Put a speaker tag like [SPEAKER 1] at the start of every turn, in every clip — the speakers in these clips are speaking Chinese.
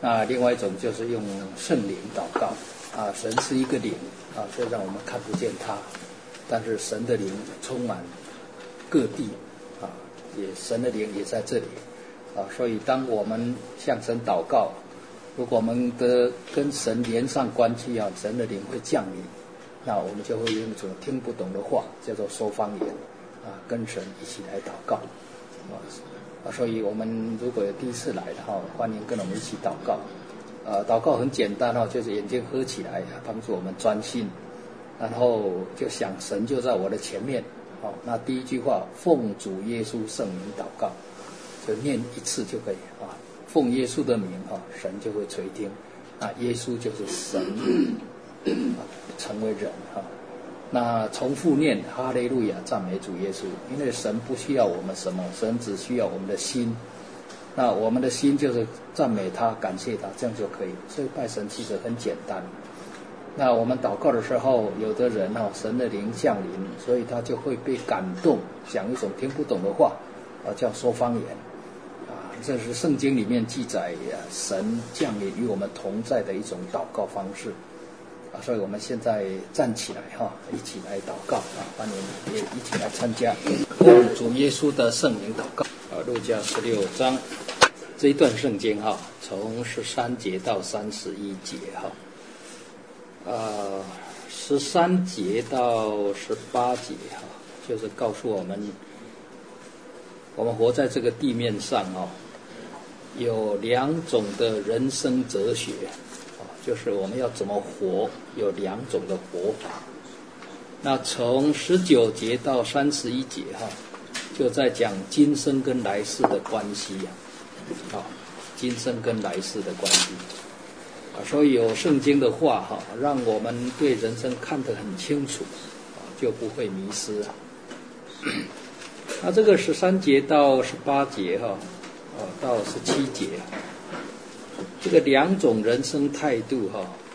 [SPEAKER 1] 那另外一种就是用圣灵祷告啊，神是一个灵啊，虽然我们看不见他，但是神的灵充满各地啊，神的灵也在这里啊，所以当我们向神祷告，如果我们的跟神连上关系啊，神的灵会降临，那我们就会用一种听不懂的话，叫做说方言啊，跟神一起来祷告啊，所以我们如果有第一次来的话，欢迎跟我们一起祷告。祷告很简单哈，就是眼睛合起来，帮助我们专心，然后就想神就在我的前面。好，那第一句话，奉主耶稣圣名祷告，就念一次就可以啊。奉耶稣的名哈，神就会垂听。那耶稣就是神成为人哈。那重复念哈利路亚，赞美主耶稣，因为神不需要我们什么，神只需要我们的心。那我们的心就是赞美他，感谢他，这样就可以。所以拜神其实很简单。那我们祷告的时候，有的人神的灵降临，所以他就会被感动，讲一种听不懂的话叫说方言这是圣经里面记载神降临与我们同在的一种祷告方式所以我们现在站起来一起来祷告欢迎也一起来参加主耶稣的圣名祷告路加16章这一段圣经从13节到31节13节到18节就是告诉我们活在这个地面上有两种的人生哲学就是我们要怎么活有两种的活法那从19节到31节就在讲今生跟来世的关系今生跟来世的关系所以有圣经的话让我们对人生看得很清楚就不会迷失那这个13节到18节到17节这个两种人生态度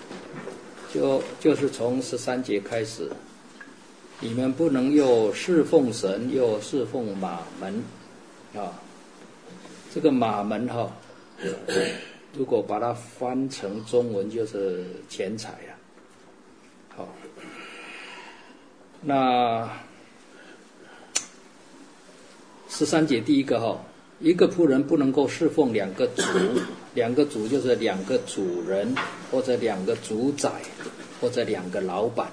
[SPEAKER 1] 就是从13节开始你们不能又侍奉神又侍奉马门这个马门如果把它翻成中文就是钱财那13节第一个一个仆人不能够侍奉两个主两个主就是两个主人或者两个主宰或者两个老板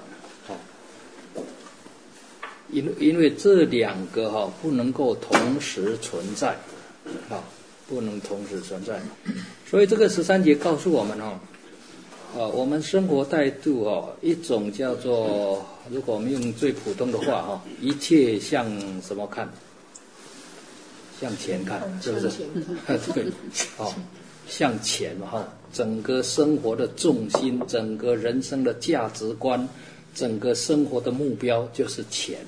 [SPEAKER 1] 因为这两个不能够同时存在不能同时存在所以这个13节告诉我们我们生活态度一种叫做如果我们用最普通的话一切向什么看向前看是不是对向前整个生活的重心整个人生的价值观整个生活的目标就是钱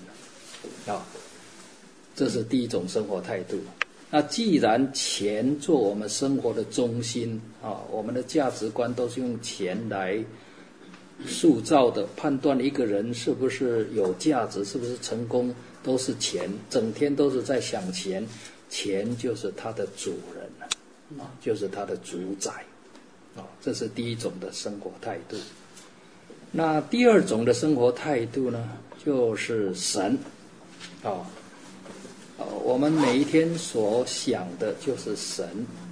[SPEAKER 1] 这是第一种生活态度那既然钱做我们生活的中心我们的价值观都是用钱来塑造的判断一个人是不是有价值是不是成功都是钱整天都是在想钱钱就是他的主人就是他的主宰这是第一种的生活态度那第二种的生活态度呢就是神我们每一天所想的就是神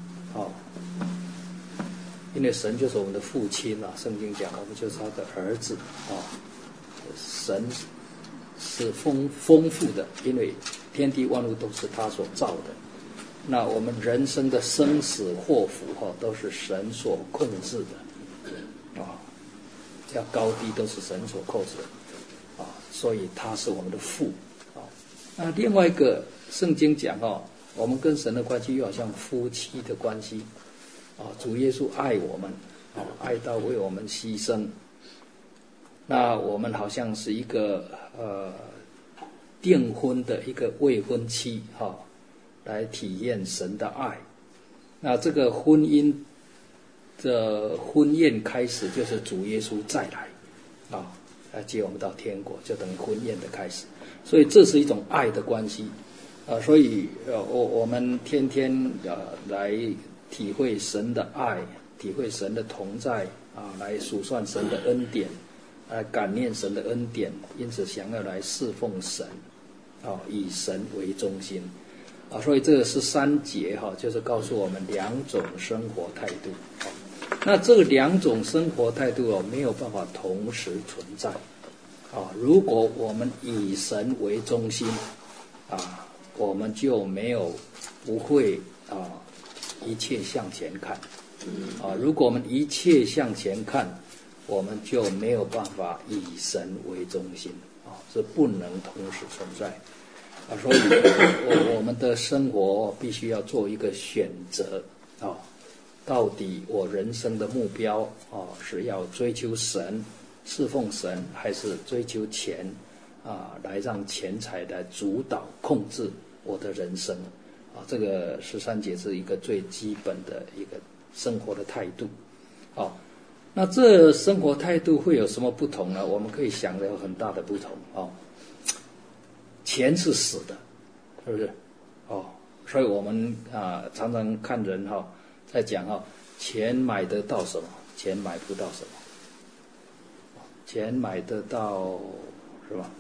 [SPEAKER 1] 因为神就是我们的父亲圣经讲我们就是他的儿子神是丰富的因为天地万物都是他所造的那我们人生的生死祸福都是神所控制的要高低都是神所控制的所以他是我们的父那另外一个圣经讲我们跟神的关系又好像夫妻的关系主耶稣爱我们爱到为我们牺牲那我们好像是一个订婚的一个未婚妻来体验神的爱那这个婚姻的婚宴开始就是主耶稣再来来接我们到天国就等于婚宴的开始所以这是一种爱的关系所以我们天天来体会神的爱体会神的同在啊，来数算神的恩典，感念神的恩典，因此想要来侍奉神，啊，以神为中心，啊，所以这个13节哈，就是告诉我们两种生活态度。那这两种生活态度哦，没有办法同时存在，啊，如果我们以神为中心，啊，我们就不会啊，一切向前看，啊，如果我们一切向前看，我们就没有办法以神为中心，啊，是不能同时存在，啊，所以我们的生活必须要做一个选择，啊，到底我人生的目标啊，是要追求神、侍奉神，还是追求钱啊，来让钱财来主导控制我的人生啊？这个13节是一个最基本的一个生活的态度。好，那这生活态度会有什么不同呢？我们可以想的有很大的不同哦。钱是死的，是不是？哦，所以我们常常看人在讲钱买得到什么？钱买不到什么？钱买得到什么？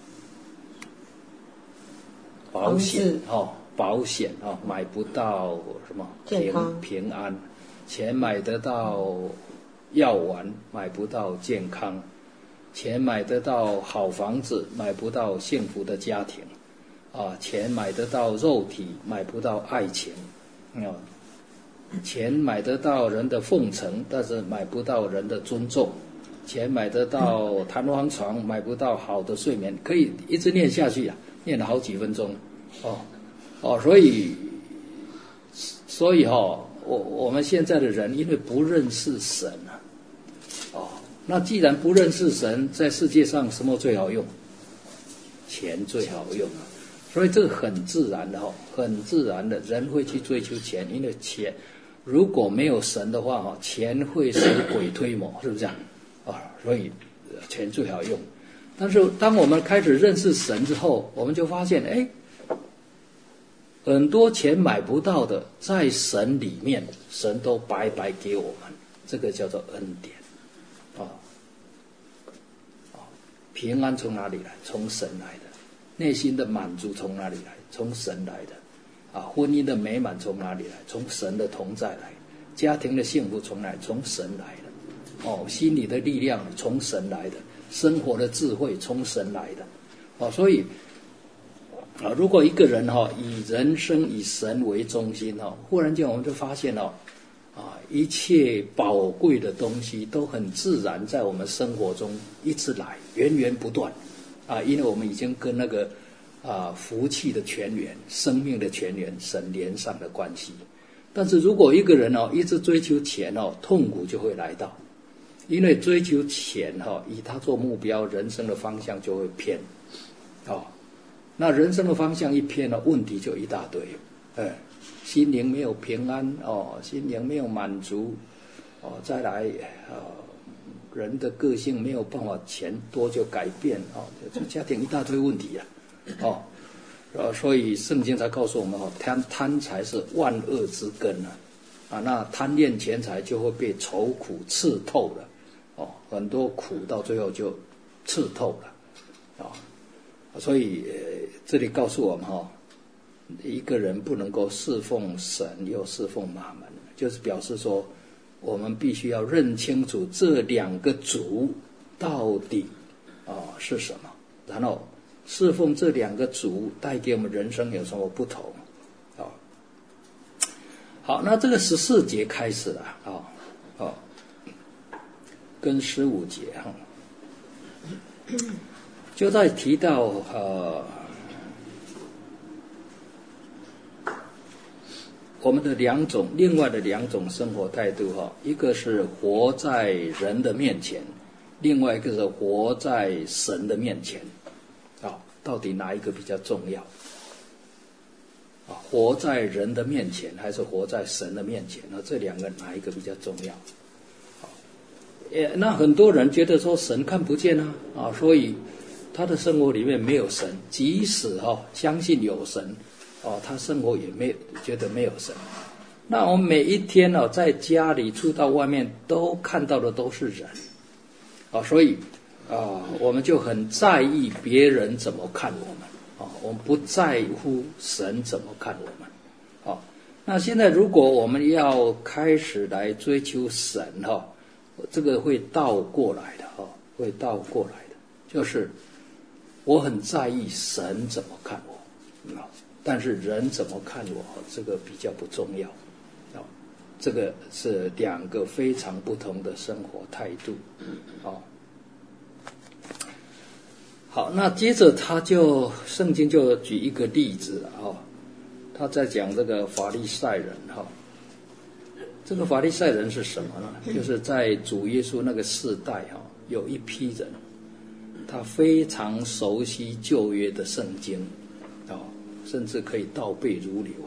[SPEAKER 1] 保险保险买不到什么？平安。钱买得到药丸，买不到健康。钱买得到好房子，买不到幸福的家庭。钱买得到肉体，买不到爱情。钱买得到人的奉承，但是买不到人的尊重。钱买得到弹簧床，买不到好的睡眠。可以一直念下去啊，念了好几分钟。所以我们现在的人因为不认识神那既然不认识神，在世界上什么最好用？钱最好用啊。所以这个很自然的很自然的人会去追求钱，因为钱如果没有神的话钱会使鬼推磨，是不是这样所以钱最好用。但是当我们开始认识神之后，我们就发现很多钱买不到的，在神里面，神都白白给我们，这个叫做恩典平安从哪里来？从神来的。内心的满足从哪里来？从神来的。婚姻的美满从哪里来？从神的同在来。家庭的幸福从哪里？从神来的。心理的力量从神来的。生活的智慧从神来的。所以如果一个人以人生以神为中心忽然间我们就发现一切宝贵的东西都很自然在我们生活中一直来，源源不断因为我们已经跟那个福气的泉源、生命的泉源神连上了关系。但是如果一个人一直追求钱痛苦就会来到，因为追求钱以他做目标，人生的方向就会偏那人生的方向一偏问题就一大堆心灵没有平安心灵没有满足再来人的个性没有办法钱多就改变家庭一大堆问题所以圣经才告诉我们贪财是万恶之根那贪恋钱财就会被愁苦刺透了很多苦到最后就刺透了所以这里告诉我们一个人不能够侍奉神又侍奉马门，就是表示说我们必须要认清楚这两个主到底是什么，然后侍奉这两个主带给我们人生有什么不同好，那这个14节开始了跟15节就在提到我们的另外的两种生活态度一个是活在人的面前，另外一个是活在神的面前到底哪一个比较重要活在人的面前还是活在神的面前这两个哪一个比较重要那很多人觉得说神看不见所以他的生活里面没有神，即使相信有神他生活也觉得没有神那我们每一天哦，在家里出到外面都看到的都是人，所以我们就很在意别人怎么看我们，我们不在乎神怎么看我们，那现在如果我们要开始来追求神这个会倒过来的，会倒过来的，就是我很在意神怎么看我，但是人怎么看我，这个比较不重要。这个是两个非常不同的生活态度。好，那接着圣经就举一个例子了，他在讲这个法利赛人，这个法利赛人是什么呢？就是在主耶稣那个世代有一批人，他非常熟悉旧约的圣经，甚至可以倒背如流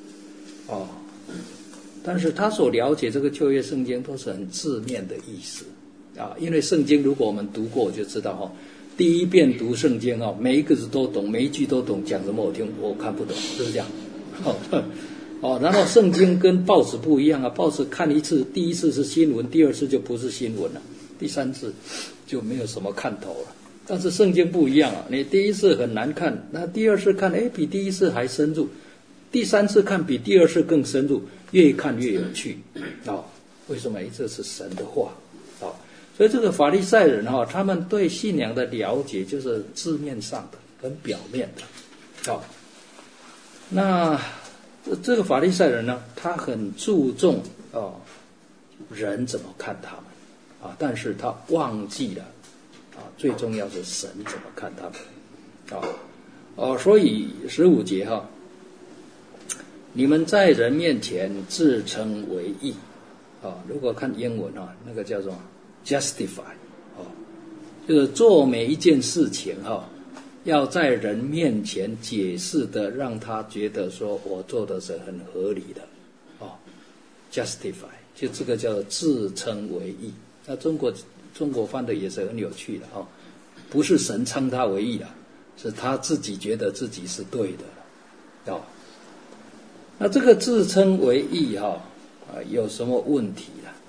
[SPEAKER 1] 但是他所了解这个旧约圣经都是很字面的意思因为圣经如果我们读过就知道第一遍读圣经每一个字都懂，每一句都懂，讲什么我看不懂，是不是这样？然后圣经跟报纸不一样报纸看一次，第一次是新闻，第二次就不是新闻了，第三次就没有什么看头了。但是圣经不一样你第一次很难看，那第二次看比第一次还深入，第三次看比第二次更深入，越看越有趣为什么？这是神的话所以这个法利赛人他们对信仰的了解就是字面上的，很表面的那这个法利赛人呢，他很注重人怎么看他们但是他忘记了最重要是神怎么看他们所以15节你们在人面前自称为义如果看英文那个叫做 justify 就是做每一件事情要在人面前解释的，让他觉得说我做的是很合理的justify 就这个叫自称为义。那中国翻的也是很有趣的不是神称他为义是他自己觉得自己是对的那这个自称为义有什么问题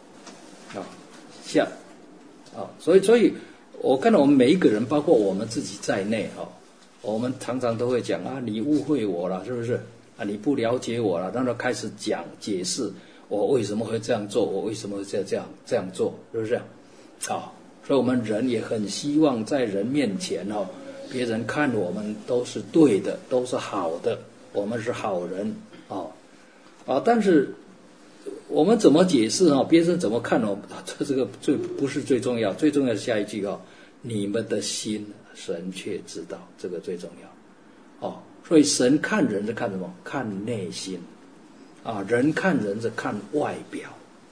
[SPEAKER 1] 所以我看到我们每一个人，包括我们自己在内我们常常都会讲你误会我了，是不是你不了解我了，然后开始解释我为什么会这样做，我为什么会这样做，是不是所以我们人也很希望在人面前别人看我们都是对的，都是好的，我们是好人但是我们怎么解释别人怎么看这个不是最重要，最重要的下一句你们的心神却知道，这个最重要所以神看人是看什么？看内心人看人是看外表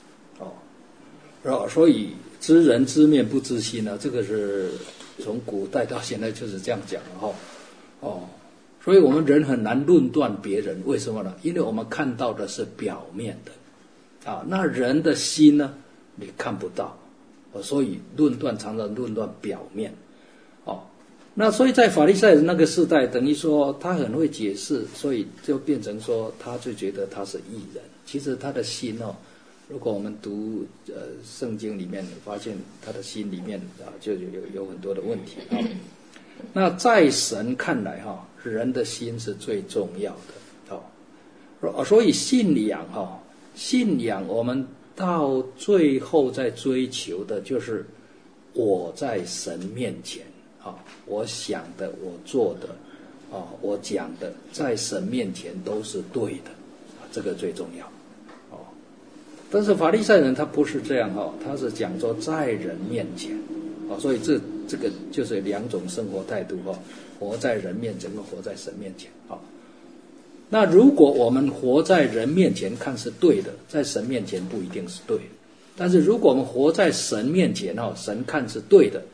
[SPEAKER 1] 所以知人知面不知心这个是从古代到现在就是这样讲所以我们人很难论断别人，为什么呢？因为我们看到的是表面的那人的心呢你看不到所以常常论断表面那所以在法利赛人那个时代，等于说他很会解释，所以就变成说他就觉得他是义人，其实他的心如果我们读圣经里面发现他的心里面就有很多的问题那在神看来人的心是最重要的所以信仰我们到最后在追求的就是我在神面前我想的，我做的我讲的，在神面前都是对的这个最重要但是法利赛人他不是这样他是讲说在人面前所以这个就是两种生活态度活在人面前跟活在神面前那如果我们活在人面前看是对的，在神面前不一定是对的，但是如果我们活在神面前神看是对的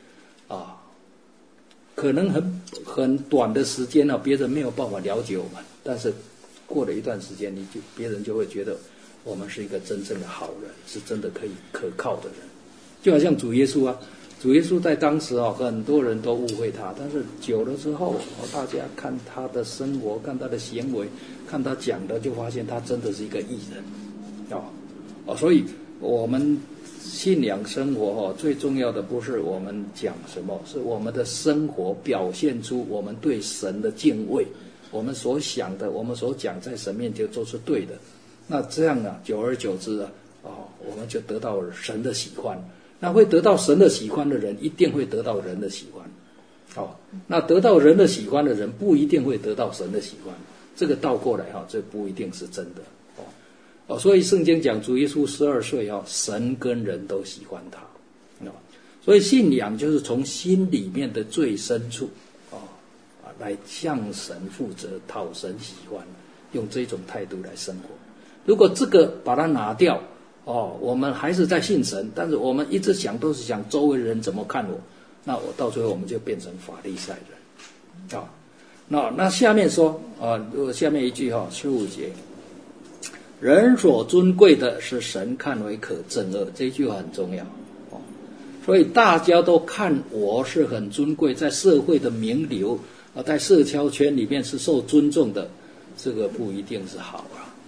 [SPEAKER 1] 可能很短的时间别人没有办法了解我们，但是过了一段时间别人就会觉得我们是一个真正的好人，是真的可以可靠的人。就好像主耶稣主耶稣在当时很多人都误会他，但是久了之后大家看他的生活，看他的行为，看他讲的，就发现他真的是一个义人所以我们信仰生活最重要的不是我们讲什么，是我们的生活表现出我们对神的敬畏，我们所想的，我们所讲在神面前都是对的。那这样久而久之我们就得到神的喜欢。那会得到神的喜欢的人，一定会得到人的喜欢。那得到人的喜欢的人，不一定会得到神的喜欢。这个倒过来这不一定是真的。所以圣经讲主耶稣12岁神跟人都喜欢他。所以信仰就是从心里面的最深处来向神负责，讨神喜欢，用这种态度来生活。如果这个把它拿掉我们还是在信神，但是我们一直想都是想周围人怎么看我，那我到最后我们就变成法利赛人那下面说下面一句15节，人所尊贵的是神看为可憎恶，这一句话很重要所以大家都看我是很尊贵，在社会的名流在社交圈里面是受尊重的，这个不一定是好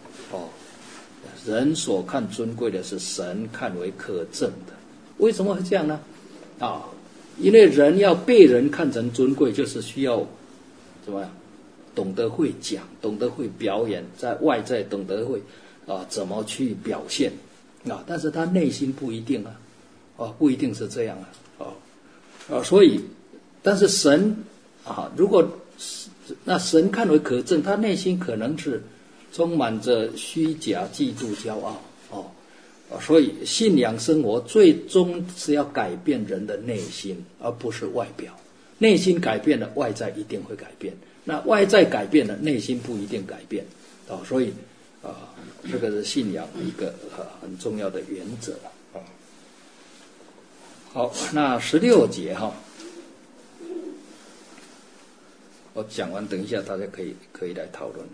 [SPEAKER 1] 人所看尊贵的是神看为可憎的。为什么会这样呢？因为人要被人看成尊贵，就是需要怎么样？懂得会讲，懂得会表演，在外在懂得会怎么去表现但是他内心不一定不一定是这样所以但是神如果那神看为可憎，他内心可能是充满着虚假、嫉妒、骄傲所以信仰生活最终是要改变人的内心，而不是外表。内心改变了，外在一定会改变。那外在改变了，内心不一定改变所以这个是信仰一个很重要的原则好，那16节我讲完，等一下大家可以来讨论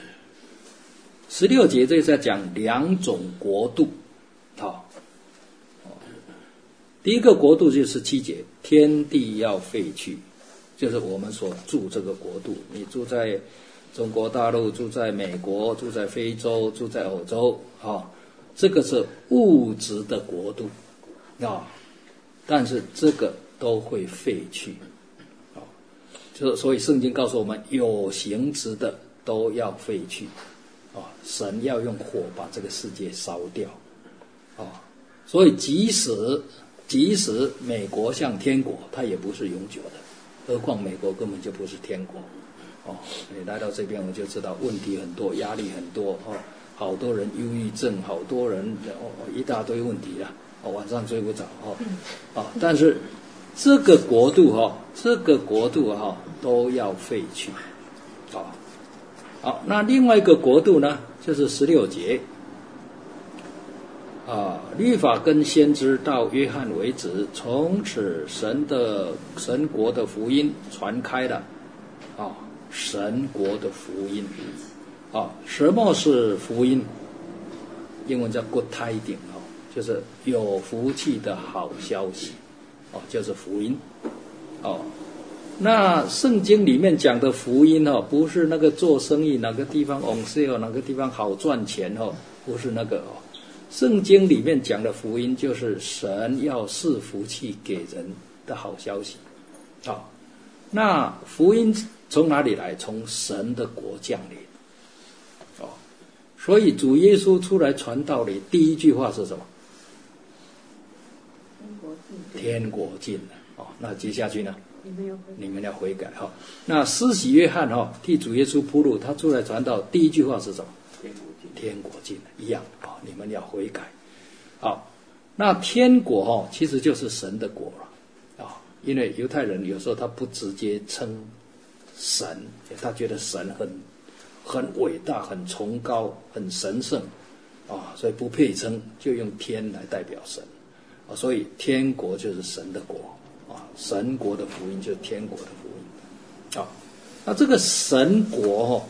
[SPEAKER 1] 16节这是在讲2种国度第一个国度就是17节，天地要废去，就是我们所住这个国度。你住在中国大陆，住在美国，住在非洲，住在欧洲这个是物质的国度但是这个都会废去所以圣经告诉我们，有形质的都要废去神要用火把这个世界烧掉所以即使美国像天国，它也不是永久的，何况美国根本就不是天国你来到这边我就知道问题很多，压力很多好多人忧郁症，好多人一大堆问题晚上睡不着但是这个国度都要废去好，那另外一个国度呢，就是16节律法跟先知到约翰为止，从此神国的福音传开了神国的福音什么是福音？英文叫 good tiding 就是有福气的好消息就是福音那圣经里面讲的福音不是那个做生意哪个地方 on sale 哪个地方好赚钱不是那个圣经里面讲的福音就是神要赐福气给人的好消息那福音从哪里来？从神的国降临所以主耶稣出来传道理，第一句话是什么？天国近了那接下去呢？你们要悔改那施洗约翰替主耶稣铺路，他出来传道，第一句话是什么？天国近了，一样你们要悔改那天国其实就是神的国了因为犹太人有时候他不直接称神，他觉得神很伟大，很崇高，很神圣所以不配称，就用天来代表神所以天国就是神的国神国的福音就是天国的福音那这个神国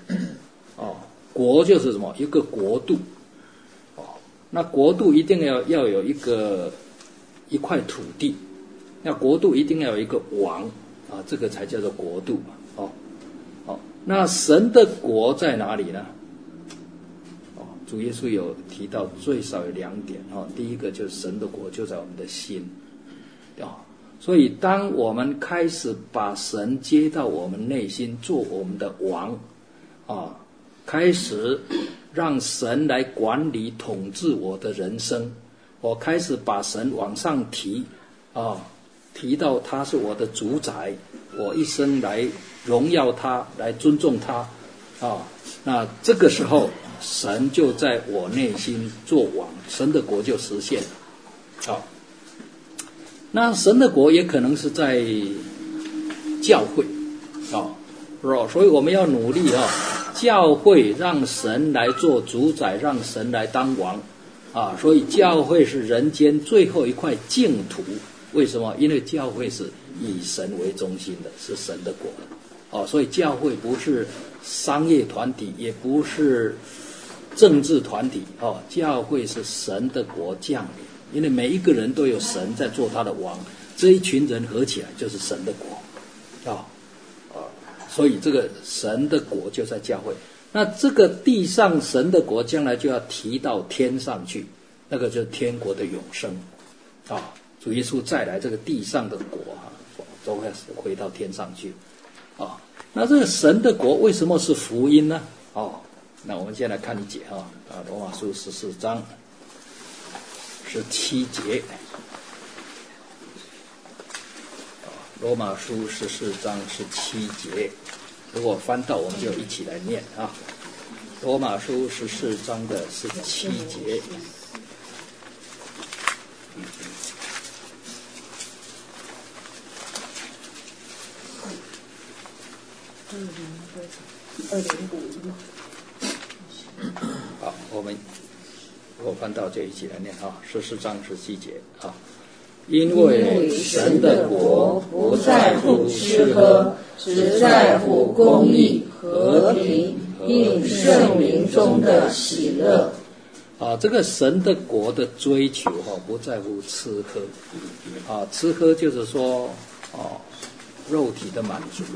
[SPEAKER 1] 国就是什么？一个国度那国度一定要有一块土地，那国度一定要有一个王这个才叫做国度那神的国在哪里呢？ 主耶稣有提到最少有2点第一个就是神的国就在我们的心所以当我们开始把神接到我们内心做我们的王开始让神来管理统治我的人生，我开始把神往上提提到他是我的主宰，我一生来荣耀他，来尊重他那这个时候神就在我内心做王，神的国就实现了那神的国也可能是在教会所以我们要努力教会让神来做主宰，让神来当王所以教会是人间最后一块净土。为什么？因为教会是以神为中心的，是神的国所以教会不是商业团体，也不是政治团体教会是神的国降临，因为每一个人都有神在做他的王，这一群人合起来就是神的国所以这个神的国就在教会。那这个地上神的国将来就要提到天上去，那个就是天国的永生主耶稣再来，这个地上的国都会回到天上去那这个神的国为什么是福音呢那我们先来看一节罗马书14章17节罗马书14章17节，如果翻到我们就一起来念罗马书14章的17节好，我翻到就一起来念14章17节因为神的国不在乎吃喝，只在乎公义、和平，并圣灵中的喜乐这个神的国的追求不在乎吃喝吃喝就是说肉体的满足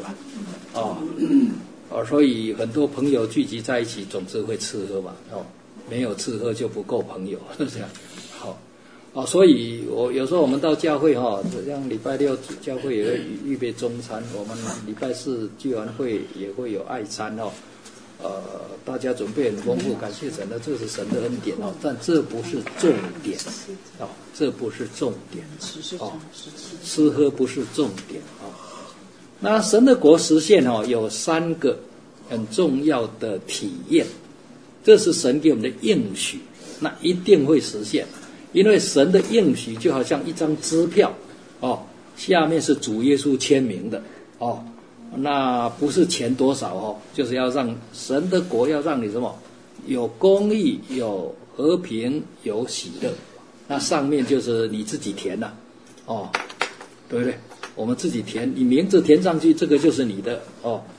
[SPEAKER 1] 所以很多朋友聚集在一起总是会吃喝嘛没有吃喝就不够朋友是这样所以有时候我们到教会像礼拜6教会也会预备中餐，我们礼拜4聚完会也会有爱餐大家准备很丰富，感谢神的，这是神的恩典但这不是重点这不是重点吃喝不是重点那神的国实现有3个很重要的体验，这是神给我们的应许，那一定会实现，因为神的应许就好像一张支票下面是主耶稣签名的那不是钱多少就是要让神的国要让你什么有公义、有和平、有喜乐，那上面就是你自己填了对不对？我们自己填，你名字填上去，这个就是你的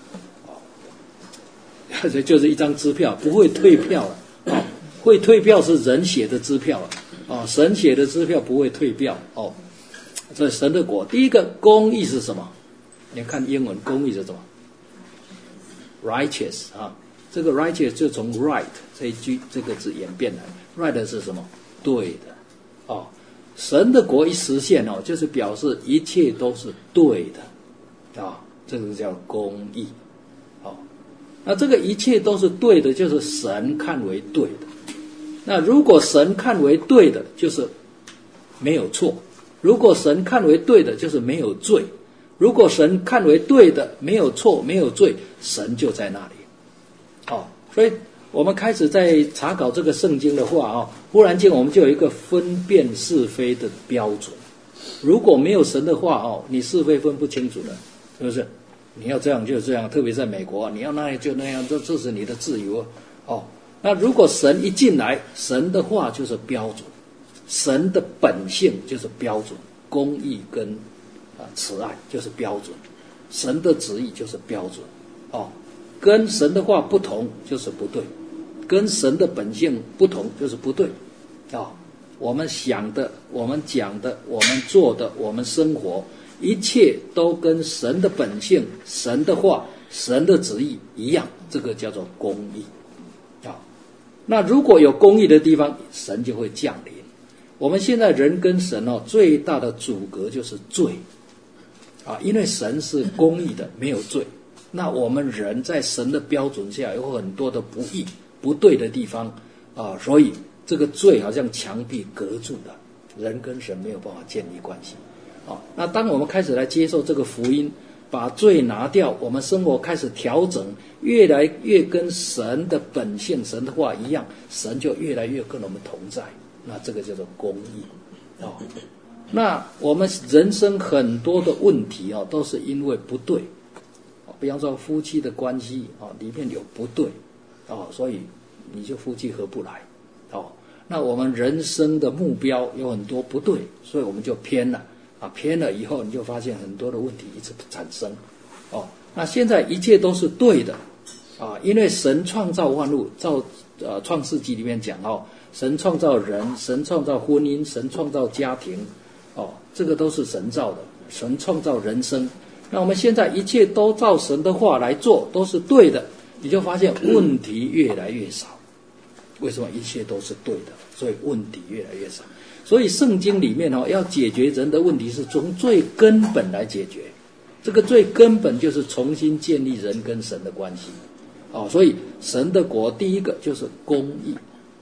[SPEAKER 1] 这就是一张支票，不会退票了会退票是人写的支票神写的支票不会退票所以神的国第一个公义是什么？你看英文公义是什么 ？righteous 这个 righteous 就从 right 这个字演变来 right 是什么？对的神的国一实现就是表示一切都是对的这个叫公义那这个一切都是对的，就是神看为对的。那如果神看为对的，就是没有错；如果神看为对的，就是没有罪；如果神看为对的，没有错没有罪，神就在那里所以我们开始在查考这个圣经的话忽然间我们就有一个分辨是非的标准。如果没有神的话你是非分不清楚的，是不是？你要这样就这样，特别在美国你要那样就那样，这是你的自由那如果神一进来，神的话就是标准，神的本性就是标准，公义跟慈爱就是标准，神的旨意就是标准跟神的话不同就是不对，跟神的本性不同就是不对我们想的，我们讲的，我们做的，我们生活，一切都跟神的本性、神的话、神的旨意一样，这个叫做公义那如果有公义的地方，神就会降临。我们现在人跟神最大的阻隔就是罪因为神是公义的，没有罪。那我们人在神的标准下有很多的不义、不对的地方所以这个罪好像墙壁隔住了，人跟神没有办法建立关系那当我们开始来接受这个福音，把罪拿掉，我们生活开始调整，越来越跟神的本性、神的话一样，神就越来越跟我们同在。那这个叫做公义那我们人生很多的问题都是因为不对比方说夫妻的关系里面有不对所以你就夫妻合不来那我们人生的目标有很多不对，所以我们就偏了偏了以后，你就发现很多的问题一直产生那现在一切都是对的因为神创造万物，创世纪里面讲神创造人，神创造婚姻，神创造家庭这个都是神造的，神创造人生。那我们现在一切都照神的话来做，都是对的，你就发现问题越来越少。为什么？一切都是对的，所以问题越来越少。所以圣经里面要解决人的问题，是从最根本来解决。这个最根本就是重新建立人跟神的关系所以神的国第一个就是公义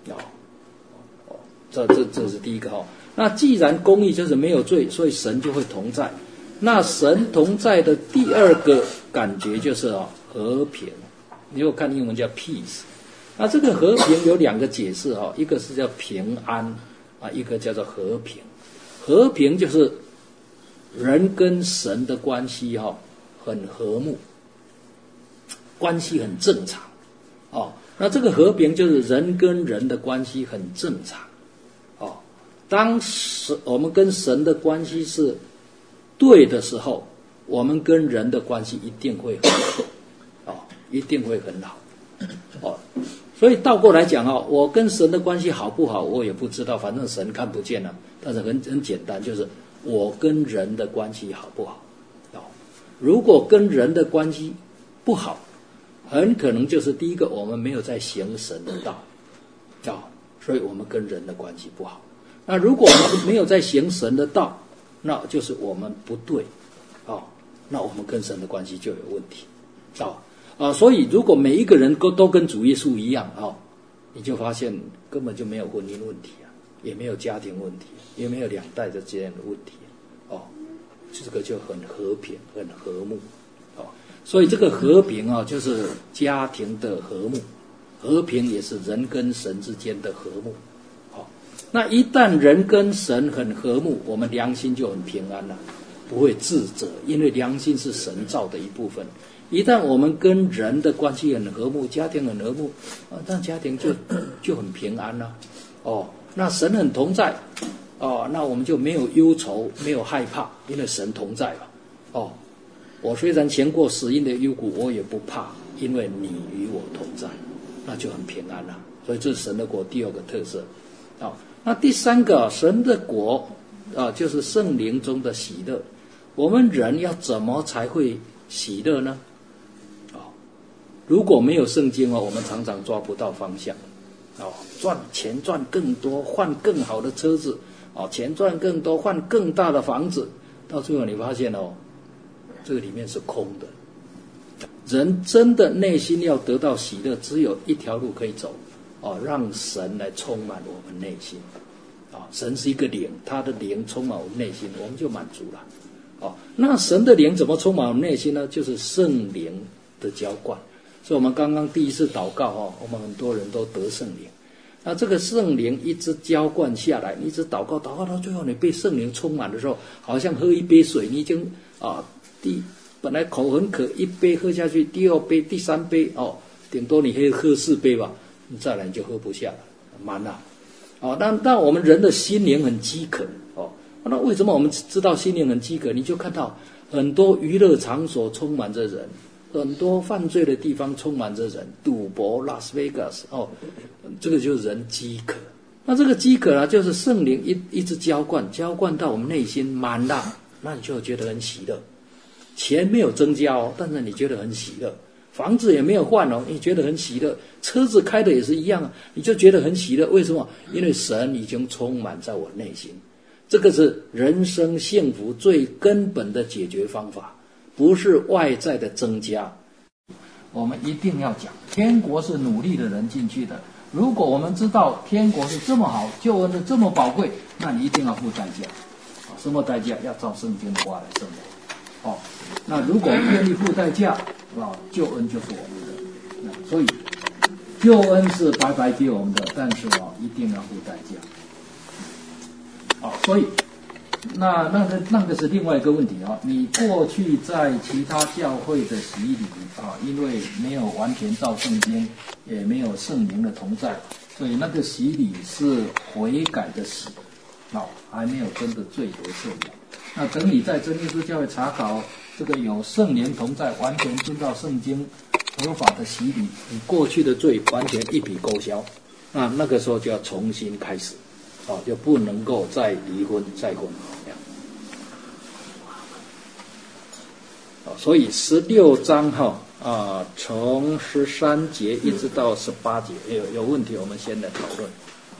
[SPEAKER 1] 这是第一个那既然公义就是没有罪，所以神就会同在。那神同在的第二个感觉就是和平。你如果看英文叫 peace， 那这个和平有两个解释一个是叫平安一个叫做和平。和平就是人跟神的关系很和睦，关系很正常那这个和平就是人跟人的关系很正常当我们跟神的关系是对的时候，我们跟人的关系一定会很好一定会很好所以倒过来讲我跟神的关系好不好我也不知道，反正神看不见但是很简单，就是我跟人的关系好不好如果跟人的关系不好，很可能就是第一个，我们没有在行神的道所以我们跟人的关系不好。那如果我们没有在行神的道，那就是我们不对那我们跟神的关系就有问题所以如果每一个人都跟主耶稣一样你就发现根本就没有婚姻问题也没有家庭问题，也没有两代的之间的问题这个就很和平很和睦所以这个和平就是家庭的和睦，和平也是人跟神之间的和睦那一旦人跟神很和睦，我们良心就很平安了，不会自责，因为良心是神造的一部分。一旦我们跟人的关系很和睦，家庭很和睦那家庭就很平安了那神很同在那我们就没有忧愁，没有害怕，因为神同在嘛我虽然前过死荫的幽谷，我也不怕，因为你与我同在，那就很平安了。所以这是神的国第二个特色那第三个神的国就是圣灵中的喜乐。我们人要怎么才会喜乐呢如果没有圣经我们常常抓不到方向赚钱赚更多，换更好的车子钱赚更多，换更大的房子，到最后你发现这个里面是空的。人真的内心要得到喜乐，只有一条路可以走让神来充满我们内心神是一个灵，他的灵充满我们内心，我们就满足了那神的灵怎么充满我们内心呢？就是圣灵的浇灌。所以我们刚刚第一次祷告我们很多人都得圣灵，那这个圣灵一直浇灌下来，你一直祷告到最后，你被圣灵充满的时候，好像喝一杯水，你已经本来口很渴，一杯喝下去，第二杯第三杯顶多你可以喝4杯吧，你再来你就喝不下了，满了但我们人的心灵很饥渴那为什么我们知道心灵很饥渴？你就看到很多娱乐场所充满着人，很多犯罪的地方充满着人，赌博拉斯维加斯这个就是人饥渴。那这个饥渴就是圣灵一直浇灌到我们内心满了，那你就觉得很喜乐。钱没有增加但是你觉得很喜乐， 房子也没有换哦，你觉得很喜乐；车子开的也是一样啊，你就觉得很喜乐。为什么？因为神已经充满在我内心。这个是人生幸福最根本的解决方法，不是外在的增加。我们一定要讲，天国是努力的人进去的。如果我们知道天国是这么好，救恩是这么宝贵，那你一定要付代价。什么代价？要照圣经的话来生活。那如果愿意付代价，救恩就是我们的。所以救恩是白白给我们的，但是一定要付代价。所以那个是另外一个问题啊。你过去在其他教会的洗礼因为没有完全照圣经，也没有圣灵的同在，所以那个洗礼是悔改的洗，还没有真的罪得赦免。那等你在真耶稣教会查考这个有圣灵同在，完全遵照圣经合法的洗礼，你过去的罪完全一笔勾销，那个时候就要重新开始。就不能够再离婚再婚。所以16章从13节一直到18节有问题，我们先来讨论。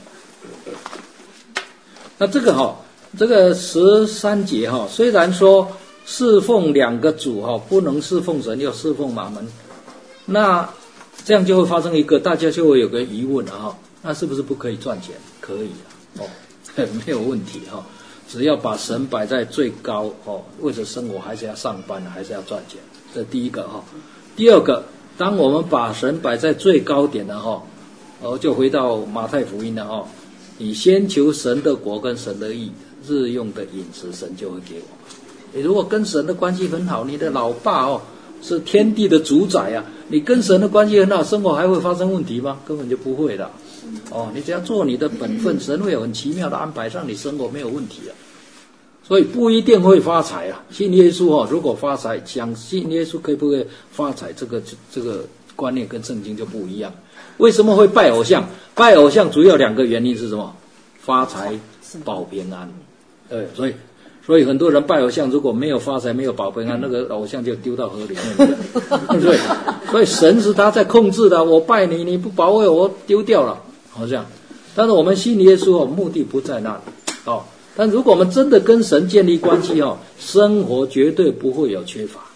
[SPEAKER 1] 那这个13节虽然说侍奉两个主不能侍奉神又侍奉马门，那这样就会发生一个大家就会有个疑问那是不是不可以赚钱？可以没有问题只要把神摆在最高为了生活还是要上班还是要赚钱，这第一个第二个，当我们把神摆在最高点了就回到马太福音了你先求神的国跟神的义，日用的饮食神就会给我们。你如果跟神的关系很好，你的老爸是天地的主宰啊，你跟神的关系很好，生活还会发生问题吗？根本就不会的。你只要做你的本分，神会有很奇妙的安排，让你生活没有问题所以不一定会发财信耶稣如果发财，想信耶稣可以不可以发财，这个观念跟圣经就不一样。为什么会拜偶像？拜偶像主要两个原因是什么？发财保平安。所以很多人拜偶像，如果没有发财没有保平安，那个偶像就丢到河里面对，所以神是他在控制的，我拜你，你不保卫我丢掉了好像。但是我们信耶稣目的不在那里但如果我们真的跟神建立关系生活绝对不会有缺乏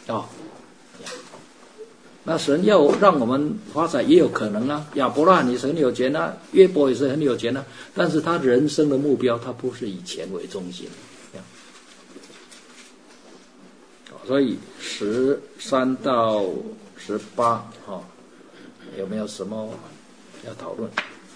[SPEAKER 1] 那神要让我们发财也有可能亚伯拉罕也是很有钱约伯也是很有钱但是他人生的目标他不是以钱为中心。所以13到18有没有什么要讨论？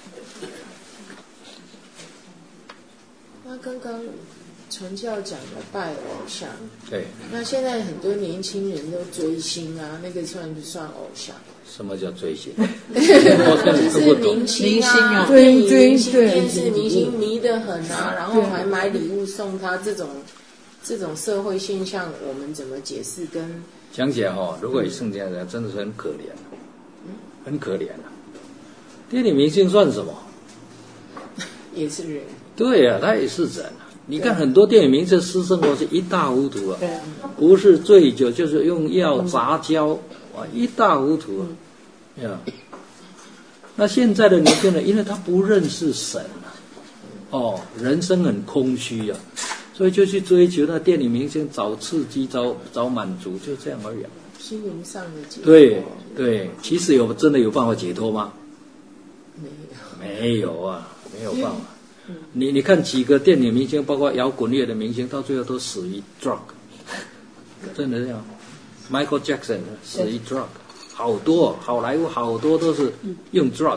[SPEAKER 2] 那刚刚传教讲的拜偶像，
[SPEAKER 1] 对，
[SPEAKER 2] 那现在很多年轻人都追星那个算不算偶像？
[SPEAKER 1] 什么叫追星？
[SPEAKER 2] 就是明星
[SPEAKER 3] 追
[SPEAKER 2] 电视明星迷得很然后还买礼物送他，这种社会现象，我们怎么解释？跟
[SPEAKER 1] 讲起来如果以圣经来讲，真的是很可怜很可怜电影明星算什么？
[SPEAKER 2] 也是人。
[SPEAKER 1] 对他也是人你看很多电影明星私生活是一塌糊涂不是醉酒就是用药杂交一塌糊涂那现在的年轻人，因为他不认识神人生很空虚所以就去追求那电影明星，找刺激找满足，就这样而已
[SPEAKER 2] 心灵上的解脱。
[SPEAKER 1] 对，其实真的有办法解脱吗？没有没有办法你看几个电影明星，包括摇滚乐的明星，到最后都死于 drug， 真的这样。Michael Jackson 死于 drug， 好多好莱坞好多都是用 drug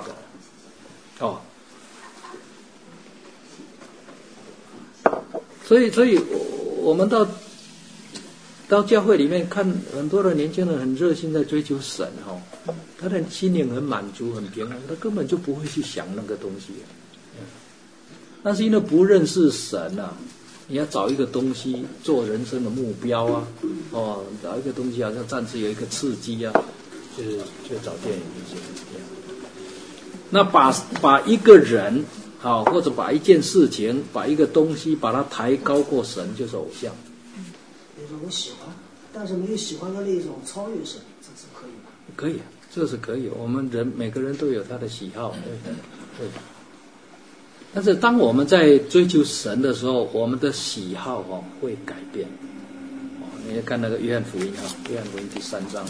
[SPEAKER 1] 所以我们到教会里面看，很多的年轻人很热心在追求神他的心灵很满足很平安，他根本就不会去想那个东西那是因为不认识神你要找一个东西做人生的目标找一个东西好像暂时有一个刺激就找电影明星那把一个人或者把一件事情把一个东西把它抬高过神，就是偶像。
[SPEAKER 3] 比如说我喜欢，但是没有喜欢的那种超越神，这是可以的。
[SPEAKER 1] 可以，这是可以。我们每个人都有他的喜好，对。但是当我们在追求神的时候，我们的喜好会改变。你看那个约翰福音约翰福音第3章。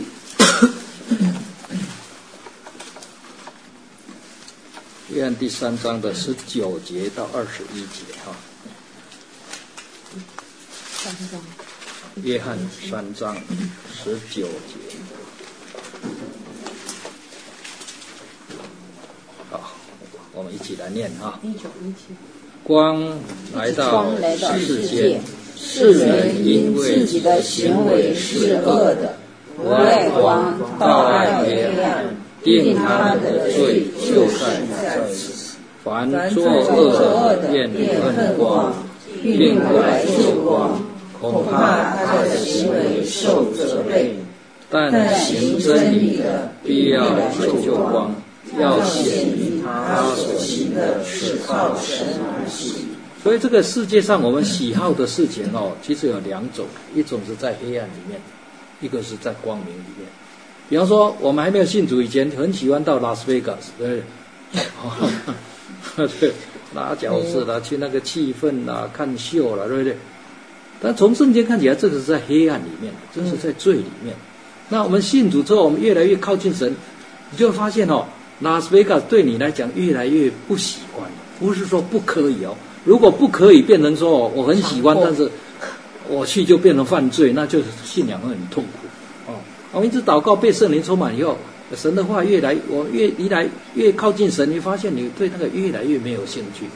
[SPEAKER 1] 约翰第3章的19节到21节约翰3章19节。好，我们一起来念光来到世间，世人因为自己的行为是恶的，不爱光，倒爱黑暗，定他的罪就在此。凡作恶的，愿恨光，并不来救光，恐怕他的行为受责备。但行真理的，必要受救光，要显明他所行的是靠神而行。所以这个世界上我们喜好的事情其实有2种，一种是在黑暗里面，一个是在光明里面。比方说我们还没有信主以前，很喜欢到拉斯维加斯，对不对？对，拉角色啦，去那个气氛啦，看秀啦，对不对？但从圣经看起来，这个是在黑暗里面，这是在罪里面。那我们信主之后，我们越来越靠近神，你就会发现拉斯维加斯对你来讲越来越不喜欢，不是说不可以如果不可以变成说我很喜欢，但是我去就变成犯罪，那就是信仰会很痛苦我们一直祷告被圣灵充满以后，神的话我越靠近神，你发现你对那个越来越没有兴趣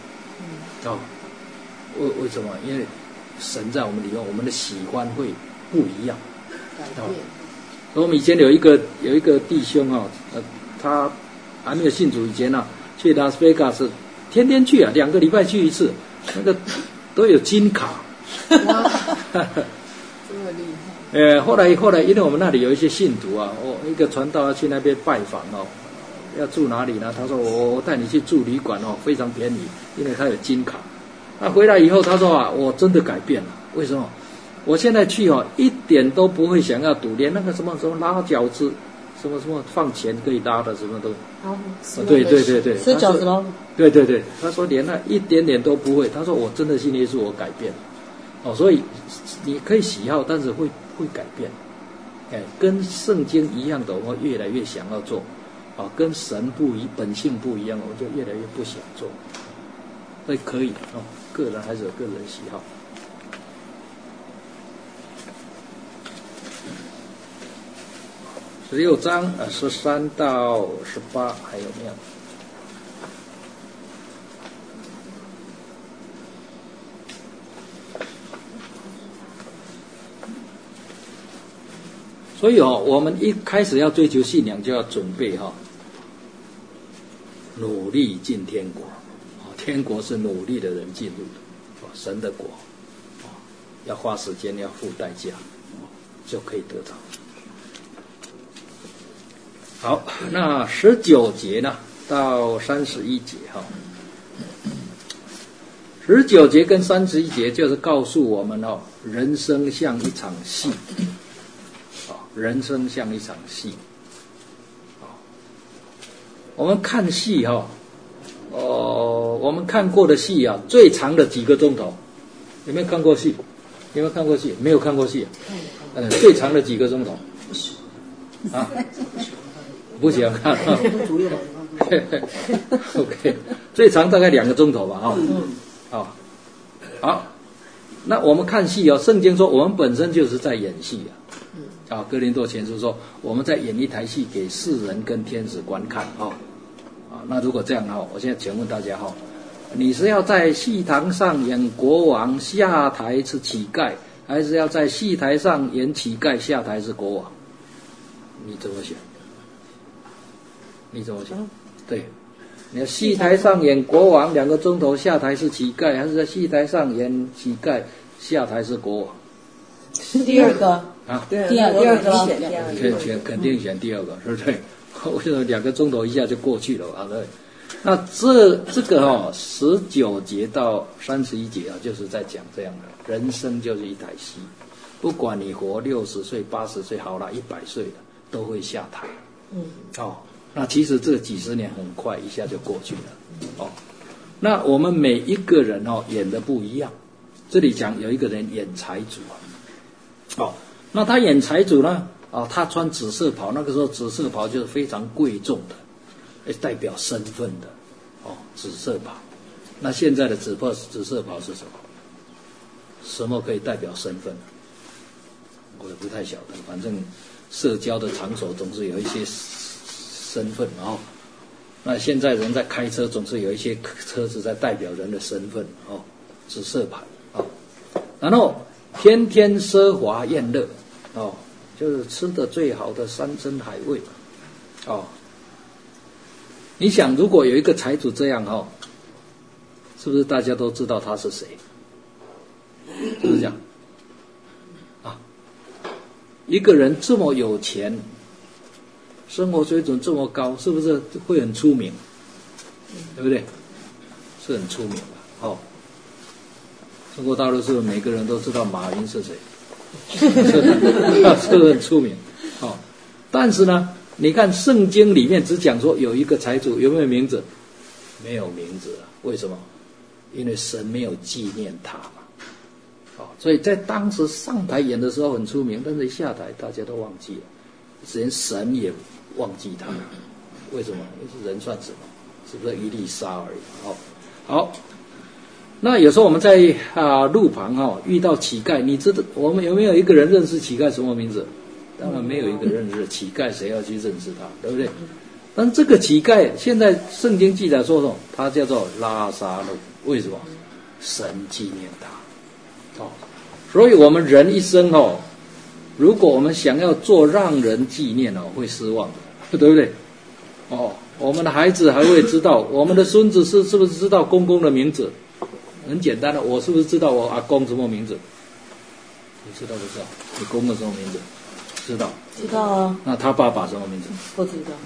[SPEAKER 1] 为什么？因为神在我们里面，我们的喜欢会不一样我们以前有一个弟兄他还没有信主以前去拉斯维加斯，天天去2个礼拜去一次，那个都有金卡。
[SPEAKER 2] 哇，这么厉害！
[SPEAKER 1] 后来，因为我们那里有一些信徒一个传道要去那边拜访要住哪里呢？他说我带你去住旅馆非常便宜，因为他有金卡。他回来以后，他说我真的改变了。为什么？我现在去一点都不会想要赌，连那个什么拉饺子，什么放钱可以拉的什么都。对，
[SPEAKER 3] 吃饺子喽。
[SPEAKER 1] 对，他说连那一点点都不会。他说我真的信耶稣，我改变了。所以你可以喜好，但是会改变。跟圣经一样的，我越来越想要做。跟神本性不一样，我就越来越不想做。所以可以个人还是有个人喜好。16章13到18还有没有？所以我们一开始要追求信仰，就要准备努力进天国。天国是努力的人进入的，神的国要花时间，要付代价，就可以得到。好，那19节呢到31节19节跟31节就是告诉我们人生像一场戏。人生像一场戏。我们看戏我们看过的戏最长的几个钟头，有没有看过戏？有没有看过戏？没有看过戏最长的几个钟头不喜欢看OK， 最长大概2个钟头吧好，那我们看戏圣经说我们本身就是在演戏哥林多前书说我们在演一台戏给世人跟天使观看那如果这样我现在请问大家你是要在戏堂上演国王，下台是乞丐，还是要在戏台上演乞丐，下台是国王？你怎么想？对，你要戏台上演国王2个钟头，下台是乞丐，还是在戏台上演乞丐，下台是国王？
[SPEAKER 3] 第二个第二
[SPEAKER 1] 个肯定选第二个，是不是？为什么2个钟头一下就过去了对。那这个19节到31节就是在讲这样的，人生就是一台戏，不管你活60岁、80岁，好了100岁了， 都会下台。那其实这几十年很快一下就过去了。那我们每一个人演的不一样。这里讲有一个人演财主那他演财主呢他穿紫色袍，那个时候紫色袍就是非常贵重的，代表身份的紫色袍。那现在的紫色袍是什么？什么可以代表身份？我也不太晓得，反正社交的场所总是有一些身份那现在人在开车总是有一些车子在代表人的身份紫色牌然后天天奢华宴乐就是吃的最好的山珍海味你想如果有一个财主这样是不是大家都知道他是谁？是不是这样一个人这么有钱，生活水准这么高，是不是会很出名？对不对？是很出名的中国大陆是不是每个人都知道马云是谁？是不是很出名？但是呢，你看圣经里面只讲说有一个财主，有没有名字？没有名字为什么？因为神没有纪念他嘛。所以在当时上台演的时候很出名，但是一下台大家都忘记了，连神也忘记他。为什么？因为人算什么？是不是一粒沙而已？好，那有时候我们在路旁遇到乞丐，你知道我们有没有一个人认识乞丐什么名字？当然没有一个认识乞丐，谁要去认识他，对不对？但这个乞丐现在圣经记载说什么？他叫做拉撒路，为什么？神纪念他。所以我们人一生如果我们想要做让人纪念会失望的，对不对？我们的孩子还会知道，我们的孙子是不是知道公公的名字？很简单的，我是不是知道我阿公什么名字？你知道不知道？你公公什么名字？知道。
[SPEAKER 3] 知道啊。
[SPEAKER 1] 那他爸爸什么名字？
[SPEAKER 3] 不知道。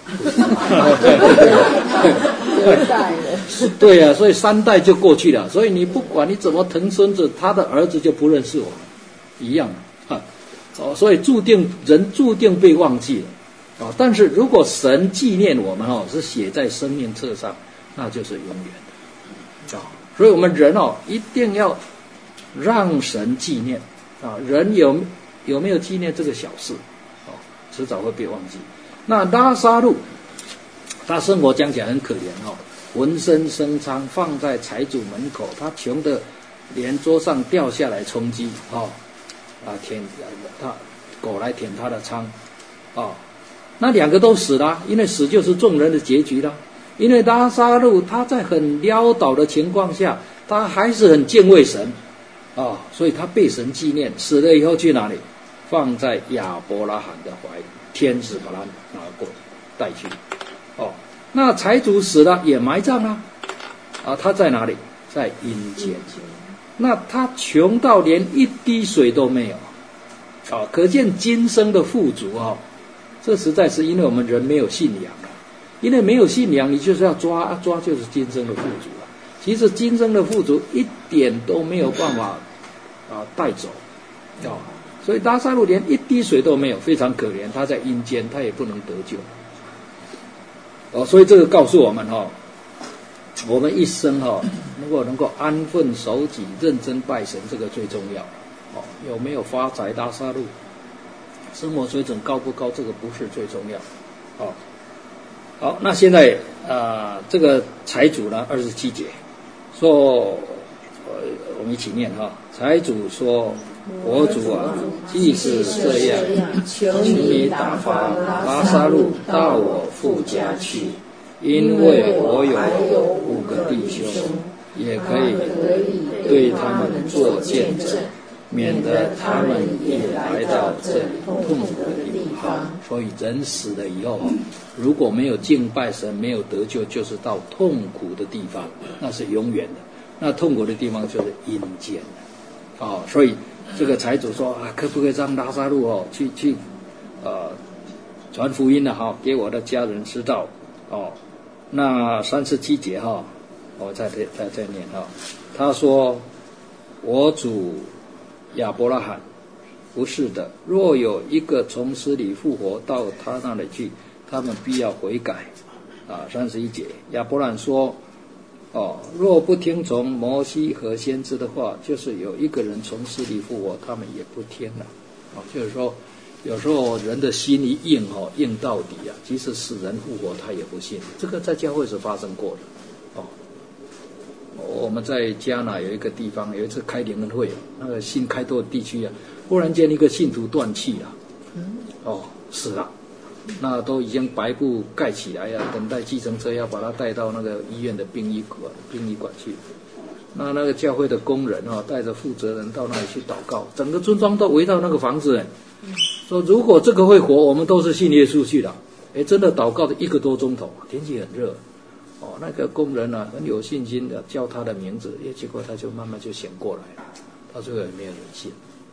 [SPEAKER 1] 对呀，所以3代就过去了。所以你不管你怎么疼孙子，他的儿子就不认识我们，一样所以人注定被忘记了但是如果神纪念我们是写在生命册上，那就是永远的所以我们人一定要让神纪念人有没有纪念这个小事迟早会被忘记。那拉撒路他生活讲起来很可怜浑身生疮，放在财主门口，他穷得连桌上掉下来充饥狗来舔他的疮那2个都死了，因为死就是众人的结局了。因为拉撒路他在很潦倒的情况下，他还是很敬畏神所以他被神纪念。死了以后去哪里？放在亚伯拉罕的怀里，天使把他拿过带去那财主死了也埋葬他在哪里？在阴间。那他穷到连一滴水都没有可见今生的富足这实在是因为我们人没有信仰因为没有信仰，你就是要抓就是今生的富足其实今生的富足一点都没有办法带走所以拉撒路连一滴水都没有，非常可怜，他在阴间，他也不能得救所以这个告诉我们我们一生如果能够安分守己，认真拜神，这个最重要有没有发财拉撒路，生活水准高不高，这个不是最重要好，那现在这个财主呢27节说我们一起念财主说，我主啊，既是这样，求你打发拉撒路到我父家去，因为我有5个弟兄，也可以对他们做见证，免得他们也来到这里痛苦的地方。所以人死了以后如果没有敬拜神，没有得救，就是到痛苦的地方，那是永远的。那痛苦的地方就是阴间所以这个财主说可不可以让拉撒路去传福音给我的家人知道那37节我再念他说，我主亚伯拉罕
[SPEAKER 4] 不是的，若有一个从死里复活到他那里去，他们必要悔改。31节，亚伯兰说，若不听从摩西和先知的话，就是有一个人从死里复活，他们也不听了。就是说，有时候人的心一硬硬到底啊，即使死人复活，他也不信。这个在教会是发生过的。我们在加拿有一个地方，有一次开灵恩会，那个新开拓地区啊，忽然间一个信徒断气了，死了，那都已经白布盖起来啊，等待计程车要把他带到那个医院的殡仪馆去。那个教会的工人带着负责人到那里去祷告，整个村庄都围到那个房子，说如果这个会活，我们都是信耶稣去的。真的祷告了1个多钟头，天气很热。那个工人很有信心的叫他的名字，结果他就慢慢就醒过来了，到最后也没有人信。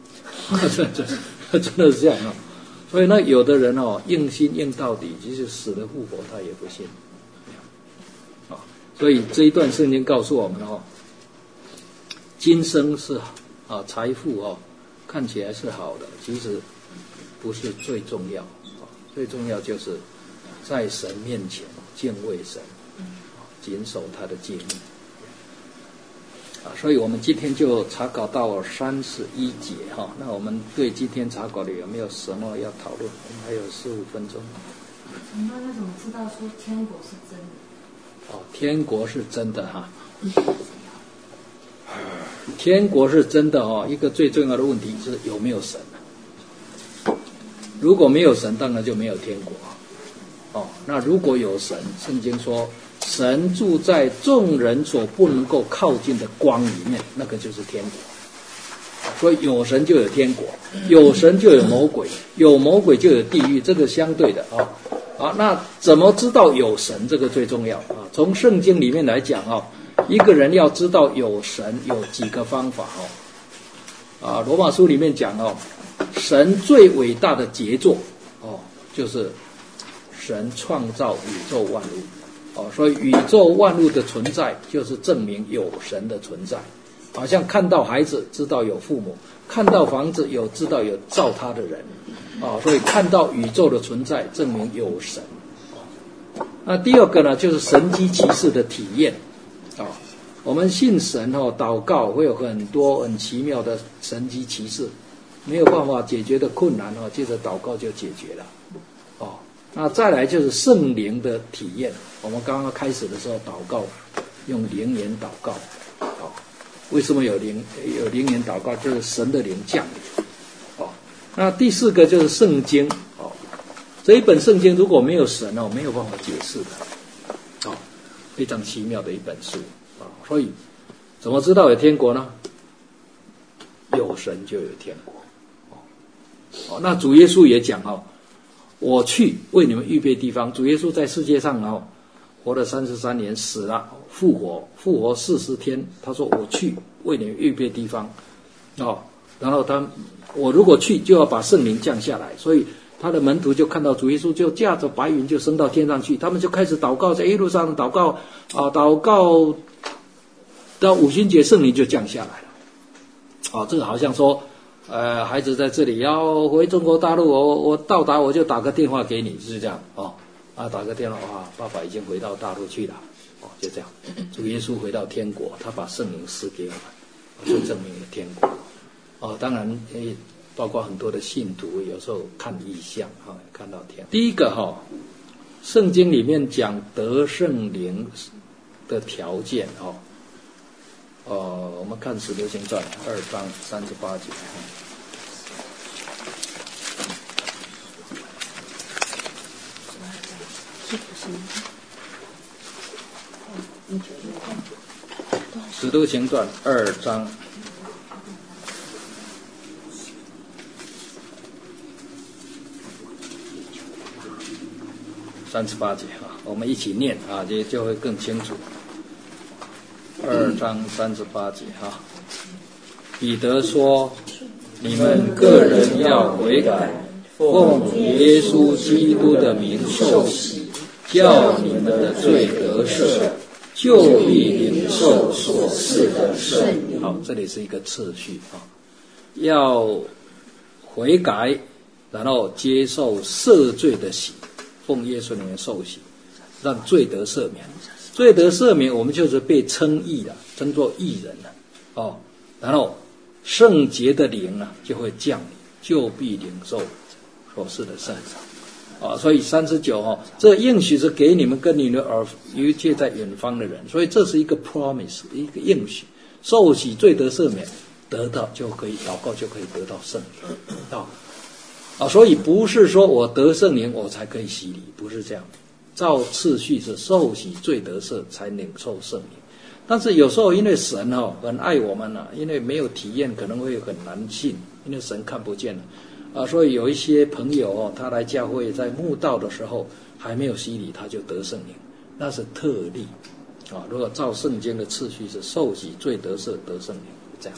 [SPEAKER 4] 真的是这样所以有的人硬心硬到底，即使死了复活他也不信。所以这一段圣经告诉我们今生是财富看起来是好的，其实不是最重要。最重要就是在神面前敬畏神，谨守他的诫命。所以我们今天就查考到31节那我们对今天查考的有没有什么要讨论？我们还有15分钟。
[SPEAKER 5] 那怎么知道说天国是真的？
[SPEAKER 4] 天国是真的天国是真的一个最重要的问题是有没有神如果没有神，当然就没有天国那如果有神，圣经说神住在众人所不能够靠近的光里面，那个就是天国。所以有神就有天国，有神就有魔鬼，有魔鬼就有地狱，这个相对的那怎么知道有神？这个最重要从圣经里面来讲一个人要知道有神有几个方法罗马书里面讲神最伟大的杰作就是神创造宇宙万物所以宇宙万物的存在就是证明有神的存在。好像看到孩子知道有父母，看到房子知道有造他的人所以看到宇宙的存在证明有神。那第二个呢，就是神迹奇事的体验我们信神祷告会有很多很奇妙的神迹奇事，没有办法解决的困难借着祷告就解决了那再来就是圣灵的体验。我们刚刚开始的时候祷告用灵言祷告为什么有灵言祷告？就是神的灵降临那第4个就是圣经这一本圣经如果没有神没有办法解释的非常奇妙的一本书所以怎么知道有天国呢？有神就有天国那主耶稣也讲我去为你们预备地方。主耶稣在世界上活了33年，死了复活40天，他说我去为你们预备地方然后我如果去就要把圣灵降下来，所以他的门徒就看到主耶稣就驾着白云就升到天上去，他们就开始祷告，在一路上祷告祷告到5旬节圣灵就降下来了这个好像说孩子在这里要回中国大陆，我到达我就打个电话给你，是这样打个电话爸爸已经回到大陆去了就这样。主耶稣回到天国，他把圣灵赐给我们，就证明了天国当然包括很多的信徒有时候看异象看到天。第一个圣经里面讲得圣灵的条件我们看使徒行传2章38节使徒行传2章38节我们一起念就会更清楚。2章38节彼得说，你们个人要悔改，奉耶稣基督的名受洗，叫你们的罪得赦，就必领受所赐的圣灵。好，这里是一个次序要悔改，然后接受赦罪的洗，奉耶稣名受洗，让罪得赦免。罪得赦免，我们就是被称义了，称作义人了。然后圣洁的灵就会降临，就必领受所赐的圣赏。所以39这应许是给你们跟你的一切在远方的人，所以这是一个 promise， 一个应许。受洗罪得赦免，得到就可以祷告，就可以得到圣灵。所以不是说我得圣灵我才可以洗礼，不是这样。照次序是受洗罪得赦才领受圣灵。但是有时候因为神很爱我们因为没有体验可能会很难信，因为神看不见了所以有一些朋友他来教会在慕道的时候还没有洗礼他就得圣灵，那是特例如果照圣经的次序是受洗罪得赦得圣灵这样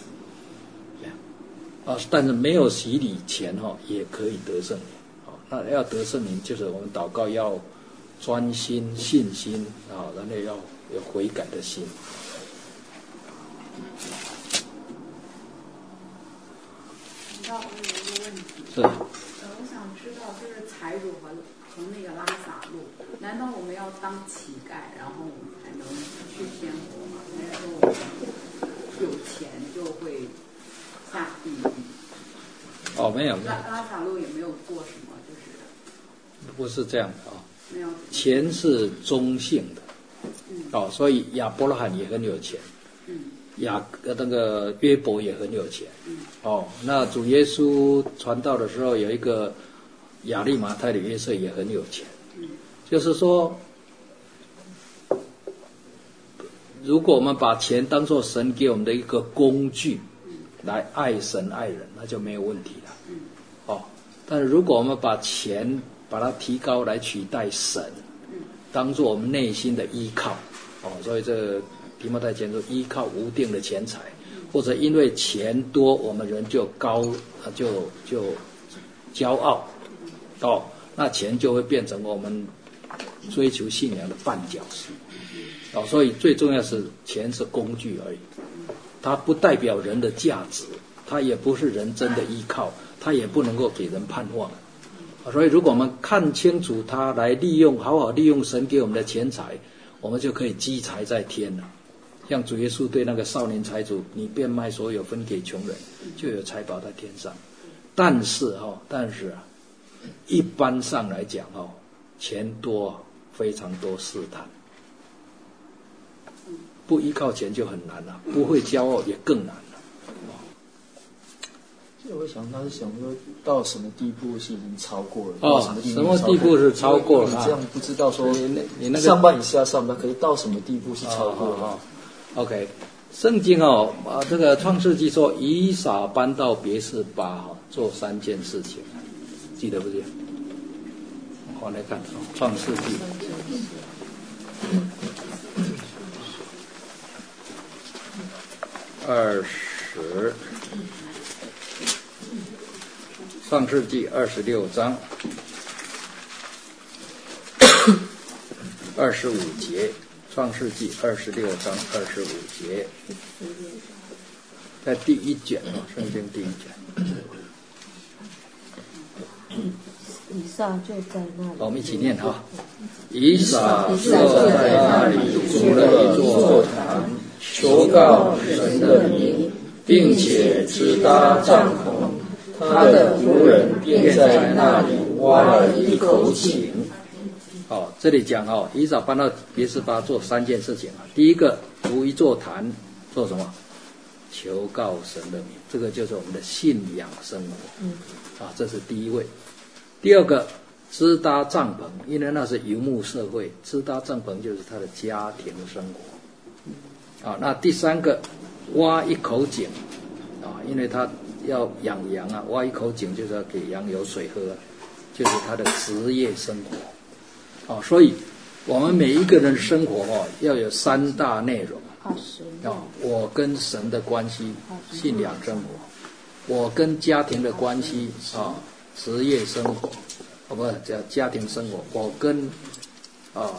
[SPEAKER 4] 但是没有洗礼前也可以得圣灵那要得圣灵就是我们祷告要专心信心然后要有悔改的心。
[SPEAKER 6] 我有一个问题，
[SPEAKER 4] 是
[SPEAKER 6] 我想知道，就是财主和那个拉撒路，难道我们要当乞丐，然后我们才能去天国吗？还是说我们有钱就会下地狱？
[SPEAKER 4] 没有
[SPEAKER 6] 拉撒路也没有做什么，就是
[SPEAKER 4] 不是这样的
[SPEAKER 6] 没有。
[SPEAKER 4] 钱是中性的，所以亚伯拉罕也很有钱，那个约伯也很有钱，那主耶稣传道的时候，有一个亚利马太的约瑟也很有钱，就是说，如果我们把钱当作神给我们的一个工具，来爱神爱人，那就没有问题了，但是如果我们把钱把它提高来取代神，当作我们内心的依靠，所以这个提摩太前书依靠无定的钱财，或者因为钱多我们人就就骄傲，那钱就会变成我们追求信仰的绊脚石，所以最重要是钱是工具而已，它不代表人的价值，它也不是人真的依靠，它也不能够给人盼望。所以如果我们看清楚它来好好利用神给我们的钱财，我们就可以积财在天了。像主耶稣对那个少年财主，你变卖所有分给穷人，就有财宝在天上。但是一般上来讲钱多非常多试探，不依靠钱就很难了，不会骄傲也更难了。
[SPEAKER 7] 我想他是想说到什么地步是已经超过了，
[SPEAKER 4] 什么地步是超过了？
[SPEAKER 7] 你这样不知道说
[SPEAKER 4] 你那个
[SPEAKER 7] 上半以下上半，可是到什么地步是超过了
[SPEAKER 4] ？OK， 圣经这个创世纪说以撒搬到别是巴做3件事情，记得不记得？我来看创世纪20。创世纪26章25节，创世纪26章25节，在第1卷圣经第1卷。
[SPEAKER 3] 以撒就在那里。
[SPEAKER 4] 我们一起念以撒就在那里筑了一座坛，求告神的名，并且支搭帐篷。他的仆人便在那里挖了一口井。这里讲以撒搬到别是巴做3件事情第一个，筑一座坛，做什么？求告神的名，这个就是我们的信仰生活。这是第一位。第二个，支搭帐篷，因为那是游牧社会，支搭帐篷就是他的家庭生活。那第三个，挖一口井，因为他要养羊挖一口井就是要给羊有水喝，就是他的职业生活。所以我们每一个人生活要有3大内容。我跟神的关系，信仰生活；我跟家庭的关系职业生活，不叫家庭生活；我跟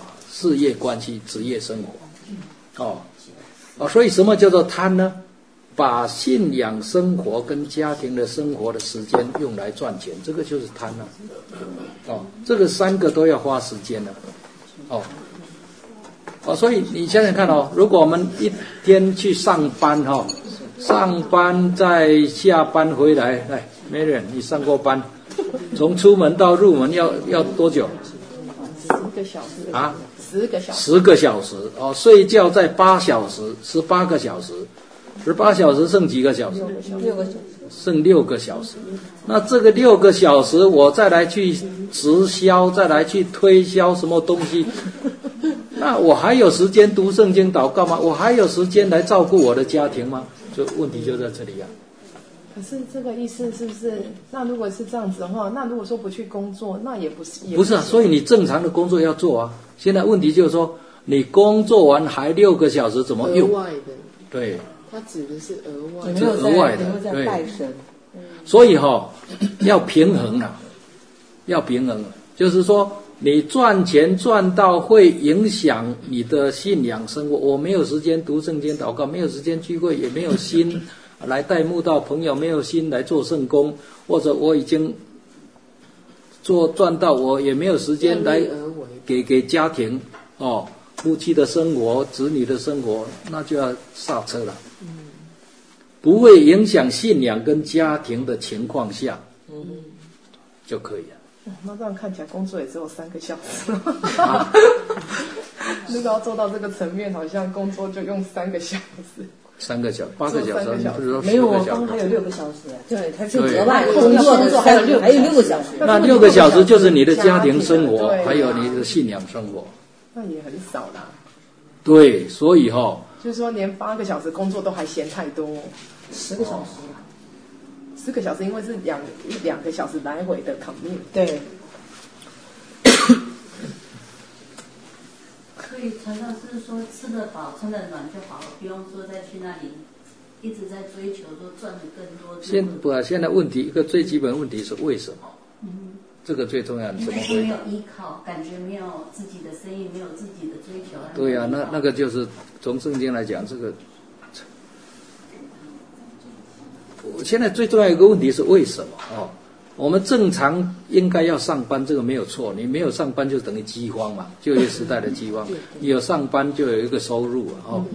[SPEAKER 4] 事业关系，职业生活。所以什么叫做贪呢？ 把信仰生活跟家庭的生活的时间用来赚钱，这个就是贪了。这个3个都要花时间了。所以你想想看如果我们一天去上班上班再下班回来，来，没人，你上过班，从出门到入门要多久
[SPEAKER 2] ？10个小时
[SPEAKER 4] 啊
[SPEAKER 2] ？10个小时。
[SPEAKER 4] 10个小时睡觉在8小时，18个小时，18小时剩几个小时？6个小时。剩6个小时。那这个6个小时，我再来去直销，再来去推销什么东西，那我还有时间读圣经祷告吗？我还有时间来照顾我的家庭吗？这问题就在这里
[SPEAKER 8] 可是这个意思是不是？那如果是这样子的话，那如果说不去工作，那也不是。
[SPEAKER 4] 不是所以你正常的工作要做啊。现在问题就是说，你工作完还6个小时怎么用？
[SPEAKER 2] 额外的。
[SPEAKER 4] 对。
[SPEAKER 2] 它指的是额外。
[SPEAKER 4] 是额外的，
[SPEAKER 3] 对。
[SPEAKER 4] 所以要平衡了，要平衡了，就是说你赚钱赚到会影响你的信仰生活。我没有时间读圣经祷告，没有时间聚会，也没有心来带慕道朋友，没有心来做圣工，或者我已经赚到，我也没有时间来给家庭夫妻的生活、子女的生活，那就要刹车了。不会影响信仰跟家庭的情况下，就可以了。
[SPEAKER 8] 那这样看起来工作也只有3个小时。如果要做到这个层面，好像工作就用3个小时。
[SPEAKER 4] 3个小时，8个小时，不是说
[SPEAKER 3] 没有
[SPEAKER 4] 10个小时。
[SPEAKER 3] 刚还有6个小时。对，他是
[SPEAKER 4] 额
[SPEAKER 3] 外工作的，还有6个小时。
[SPEAKER 4] 那6个小时就是你的家庭生活，还有你的信仰生活。
[SPEAKER 8] 那也很少啦。
[SPEAKER 4] 对，所以
[SPEAKER 8] 就是说连8个小时工作都还嫌太多。
[SPEAKER 3] 10个小时
[SPEAKER 8] 10个小时，因为是2个小时来回的 commute。
[SPEAKER 3] 对。
[SPEAKER 5] 所以常常是说吃得饱穿得暖就好了，不用说再去那里一直在追求说赚的更多。
[SPEAKER 4] 现在问题一个最基本问题是为什么？这个最重要。
[SPEAKER 5] 因为没有依靠，感觉没有自己的生意，没有自己的追求。
[SPEAKER 4] 对呀，那个就是从圣经来讲，这个现在最重要一个问题是为什么我们正常应该要上班，这个没有错。你没有上班就等于饥荒嘛，就业时代的饥荒。你有上班就有一个收入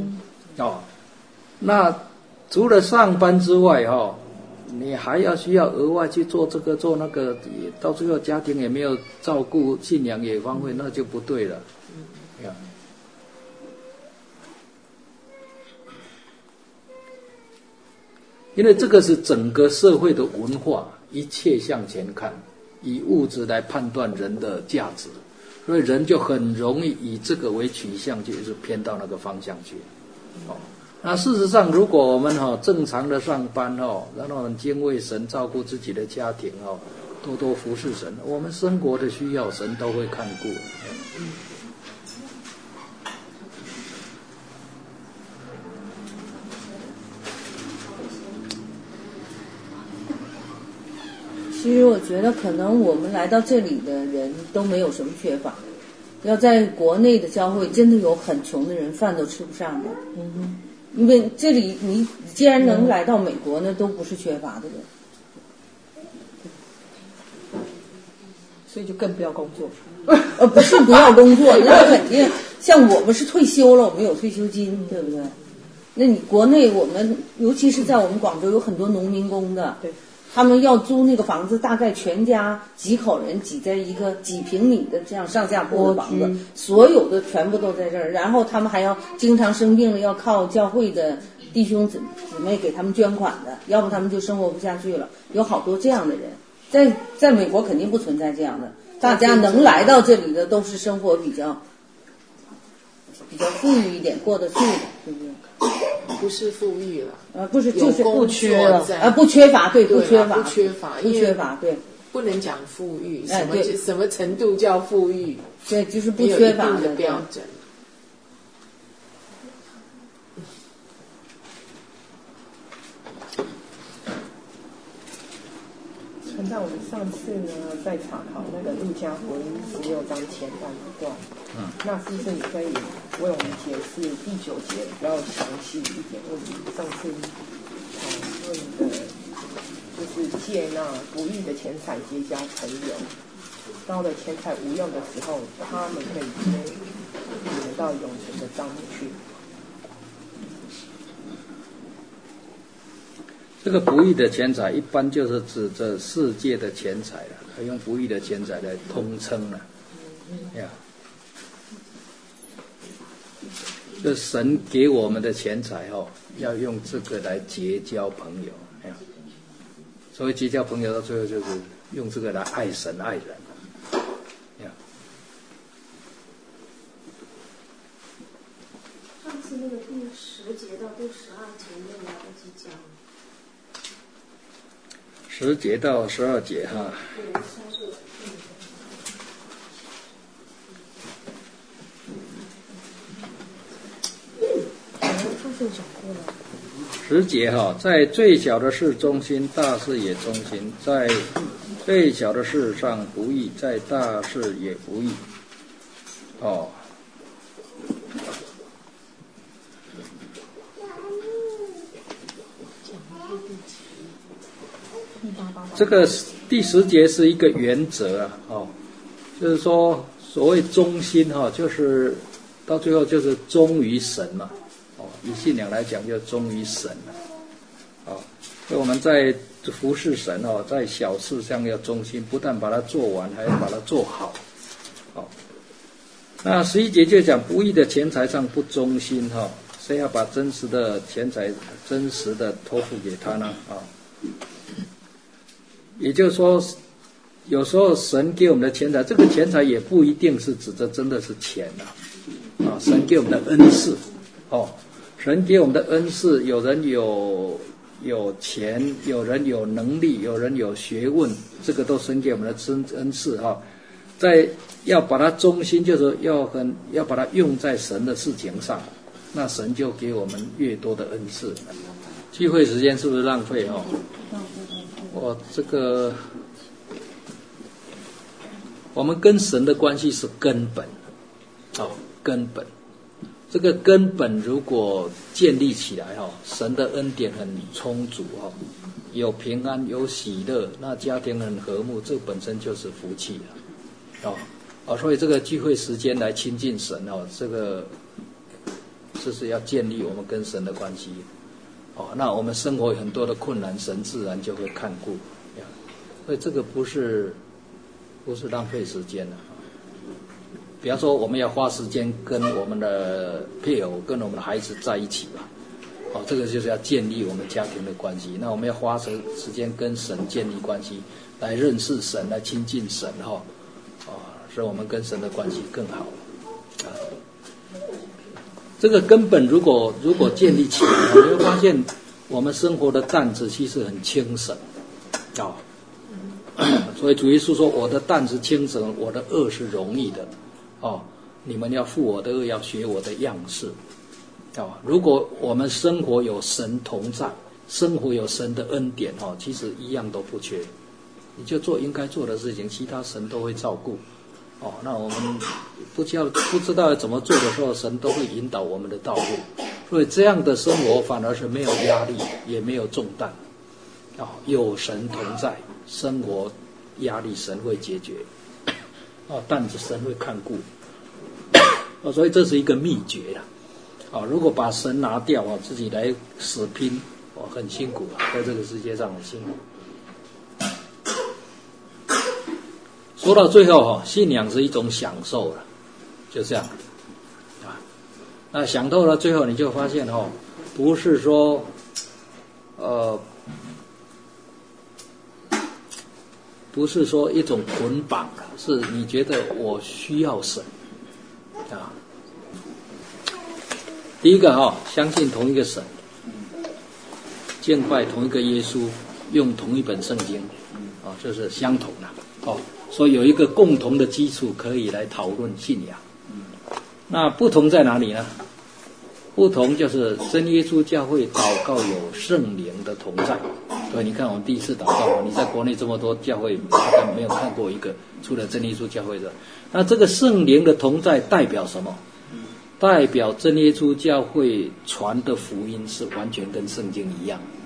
[SPEAKER 4] 那除了上班之外你还需要额外去做这个做那个，到最后家庭也没有照顾，信仰也荒废，那就不对了。因为这个是整个社会的文化，一切向前看，以物质来判断人的价值，所以人就很容易以这个为取向，就是偏到那个方向去。那事实上，如果我们正常的上班然后很敬畏神，照顾自己的家庭多多服侍神，我们生活的需要神都会看顾。
[SPEAKER 3] 其实我觉得可能我们来到这里的人都没有什么缺乏，要在国内的教会真的有很穷的人饭都吃不上的。因为这里你既然能来到美国呢，都不是缺乏的人，
[SPEAKER 8] 所以就更不要工作。
[SPEAKER 3] 不是不要工作，那肯定像我们是退休了，我们有退休金，对不对？那你国内我们尤其是在我们广州有很多农民工的，
[SPEAKER 8] 对，
[SPEAKER 3] 他们要租那个房子，大概全家几口人挤在一个几平米的这样上下铺的房子，所有的全部都在这儿，然后他们还要经常生病了，要靠教会的弟兄姊妹给他们捐款的，要不他们就生活不下去了。有好多这样的人，在美国肯定不存在这样的，大家能来到这里的都是生活比较富裕一点，过得去的，对不对？
[SPEAKER 2] 不是富裕了，
[SPEAKER 3] 不是，就是
[SPEAKER 2] 不缺了，
[SPEAKER 3] 不缺乏，对，不缺乏，
[SPEAKER 2] 不缺乏，
[SPEAKER 3] 不缺乏，对，
[SPEAKER 2] 不能讲富裕，什么程度叫富裕？
[SPEAKER 3] 对，就是不缺乏
[SPEAKER 2] 的标准。
[SPEAKER 8] 陈大，我们上次呢在查考那个路加福音16章前半段，那是不是你可以为我们解释第9节比较详细一点？问题上次论的，就是借那不义的钱财结交朋友，到了钱财无用的时候，他们可以接你们到永存的帐幕去。
[SPEAKER 4] 这个不义的钱财，一般就是指这世界的钱财了，他用不义的钱财来通称了，呀。这神给我们的钱财要用这个来结交朋友，所谓结交朋友到最后就是用这个来爱神爱人，
[SPEAKER 9] 上次那个第10节到第12节没有来得及讲。
[SPEAKER 4] 10节到12节哈。10节在最小的事忠心，大事也忠心；在最小的事上不义，在大事也不义。这个第10节是一个原则就是说所谓忠心就是到最后就是忠于神嘛。以信仰来讲，就忠于神了。所以我们在服侍神在小事上要忠心，不但把它做完，还要把它做好。那11节就讲不义的钱财上不忠心谁要把真实的钱财真实的托付给他呢？也就是说，有时候神给我们的钱财，这个钱财也不一定是指的真的是钱神给我们的恩赐神给我们的恩赐，有人有钱，有人有能力，有人有学问，这个都神给我们的恩赐在要把它忠心，就是要把它用在神的事情上，那神就给我们越多的恩赐。聚会时间是不是浪费我们跟神的关系是根本根本。这个根本如果建立起来神的恩典很充足有平安有喜乐，那家庭很和睦，这本身就是福气了所以这个聚会时间来亲近神这个就是要建立我们跟神的关系那我们生活有很多的困难，神自然就会看顾所以这个不是浪费时间的比方说我们要花时间跟我们的配偶跟我们的孩子在一起吧这个就是要建立我们家庭的关系。那我们要花时间跟神建立关系，来认识神，来亲近神使我们跟神的关系更好这个根本如果建立起来你会发现我们生活的担子其实很轻省所以主耶稣说我的担子轻省，我的恶是容易的你们要负我的恶，要学我的样式如果我们生活有神同在，生活有神的恩典其实一样都不缺，你就做应该做的事情，其他神都会照顾那我们不知道怎么做的时候，神都会引导我们的道路，所以这样的生活反而是没有压力，也没有重担有神同在，生活压力神会解决担子神会看顾所以这是一个秘诀如果把神拿掉自己来死拼很辛苦在这个世界上很辛苦。说到最后信仰是一种享受了，就这样那想透了，最后你就发现不是说不是说一种捆绑，是你觉得我需要神第一个相信同一个神，敬拜同一个耶稣，用同一本圣经这是相同的所以有一个共同的基础可以来讨论信仰。那不同在哪里呢？不同就是真耶稣教会祷告有圣灵的同在。对，你看我们第一次祷告，你在国内这么多教会没有看过一个，除了真耶稣教会的。那这个圣灵的同在代表什么？代表真耶稣教会传的福音是完全跟圣经一样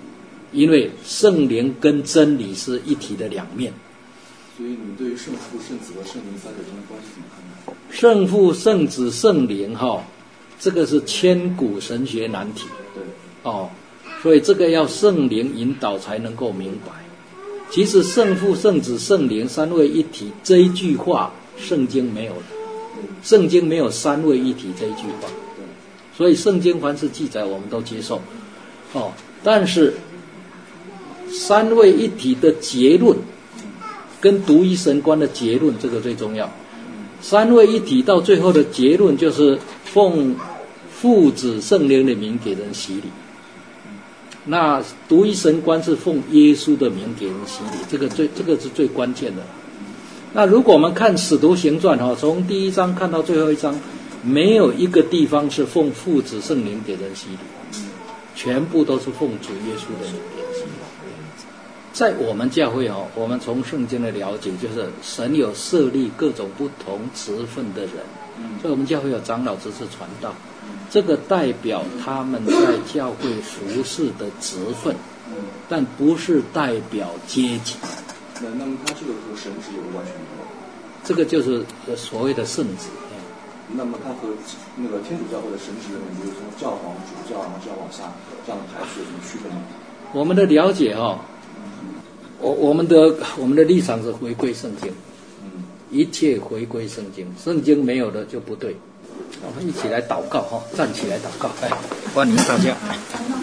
[SPEAKER 4] 因为圣灵跟真理是一体的两面。
[SPEAKER 7] 所以你们对于圣父、圣子和圣灵三者之间关系怎么看呢？
[SPEAKER 4] 圣父、圣子、圣灵这个是千古神学难题。
[SPEAKER 7] 对。
[SPEAKER 4] 所以这个要圣灵引导才能够明白。其实圣父、圣子、圣灵三位一体这一句话，圣经没有的。圣经没有三位一体这一句话。所以圣经凡是记载我们都接受。但是三位一体的结论跟独一神观的结论，这个最重要。三位一体到最后的结论就是奉父子圣灵的名给人洗礼。那独一神观是奉耶稣的名给人洗礼，这个是最关键的。那如果我们看使徒行传从第一章看到最后一章，没有一个地方是奉父子圣灵给人洗礼，全部都是奉主耶稣的名给人洗礼。在我们教会我们从圣经的了解，就是神有设立各种不同职分的人，所以我们教会有长老、执事、传道，这个代表他们在教会服事的职分，但不是代表阶级。
[SPEAKER 7] 那么他这个和神职有完全不同？
[SPEAKER 4] 这个就是所谓的圣职。
[SPEAKER 7] 那么他和那个天主教会的神职人员，比如说教皇、主教，然后这样往下这样的排序有什么区分吗？我们的了解我们的立场是回归圣经，一切回归圣经，圣经没有的就不对。我们一起来祷告站起来祷告，欢迎大家。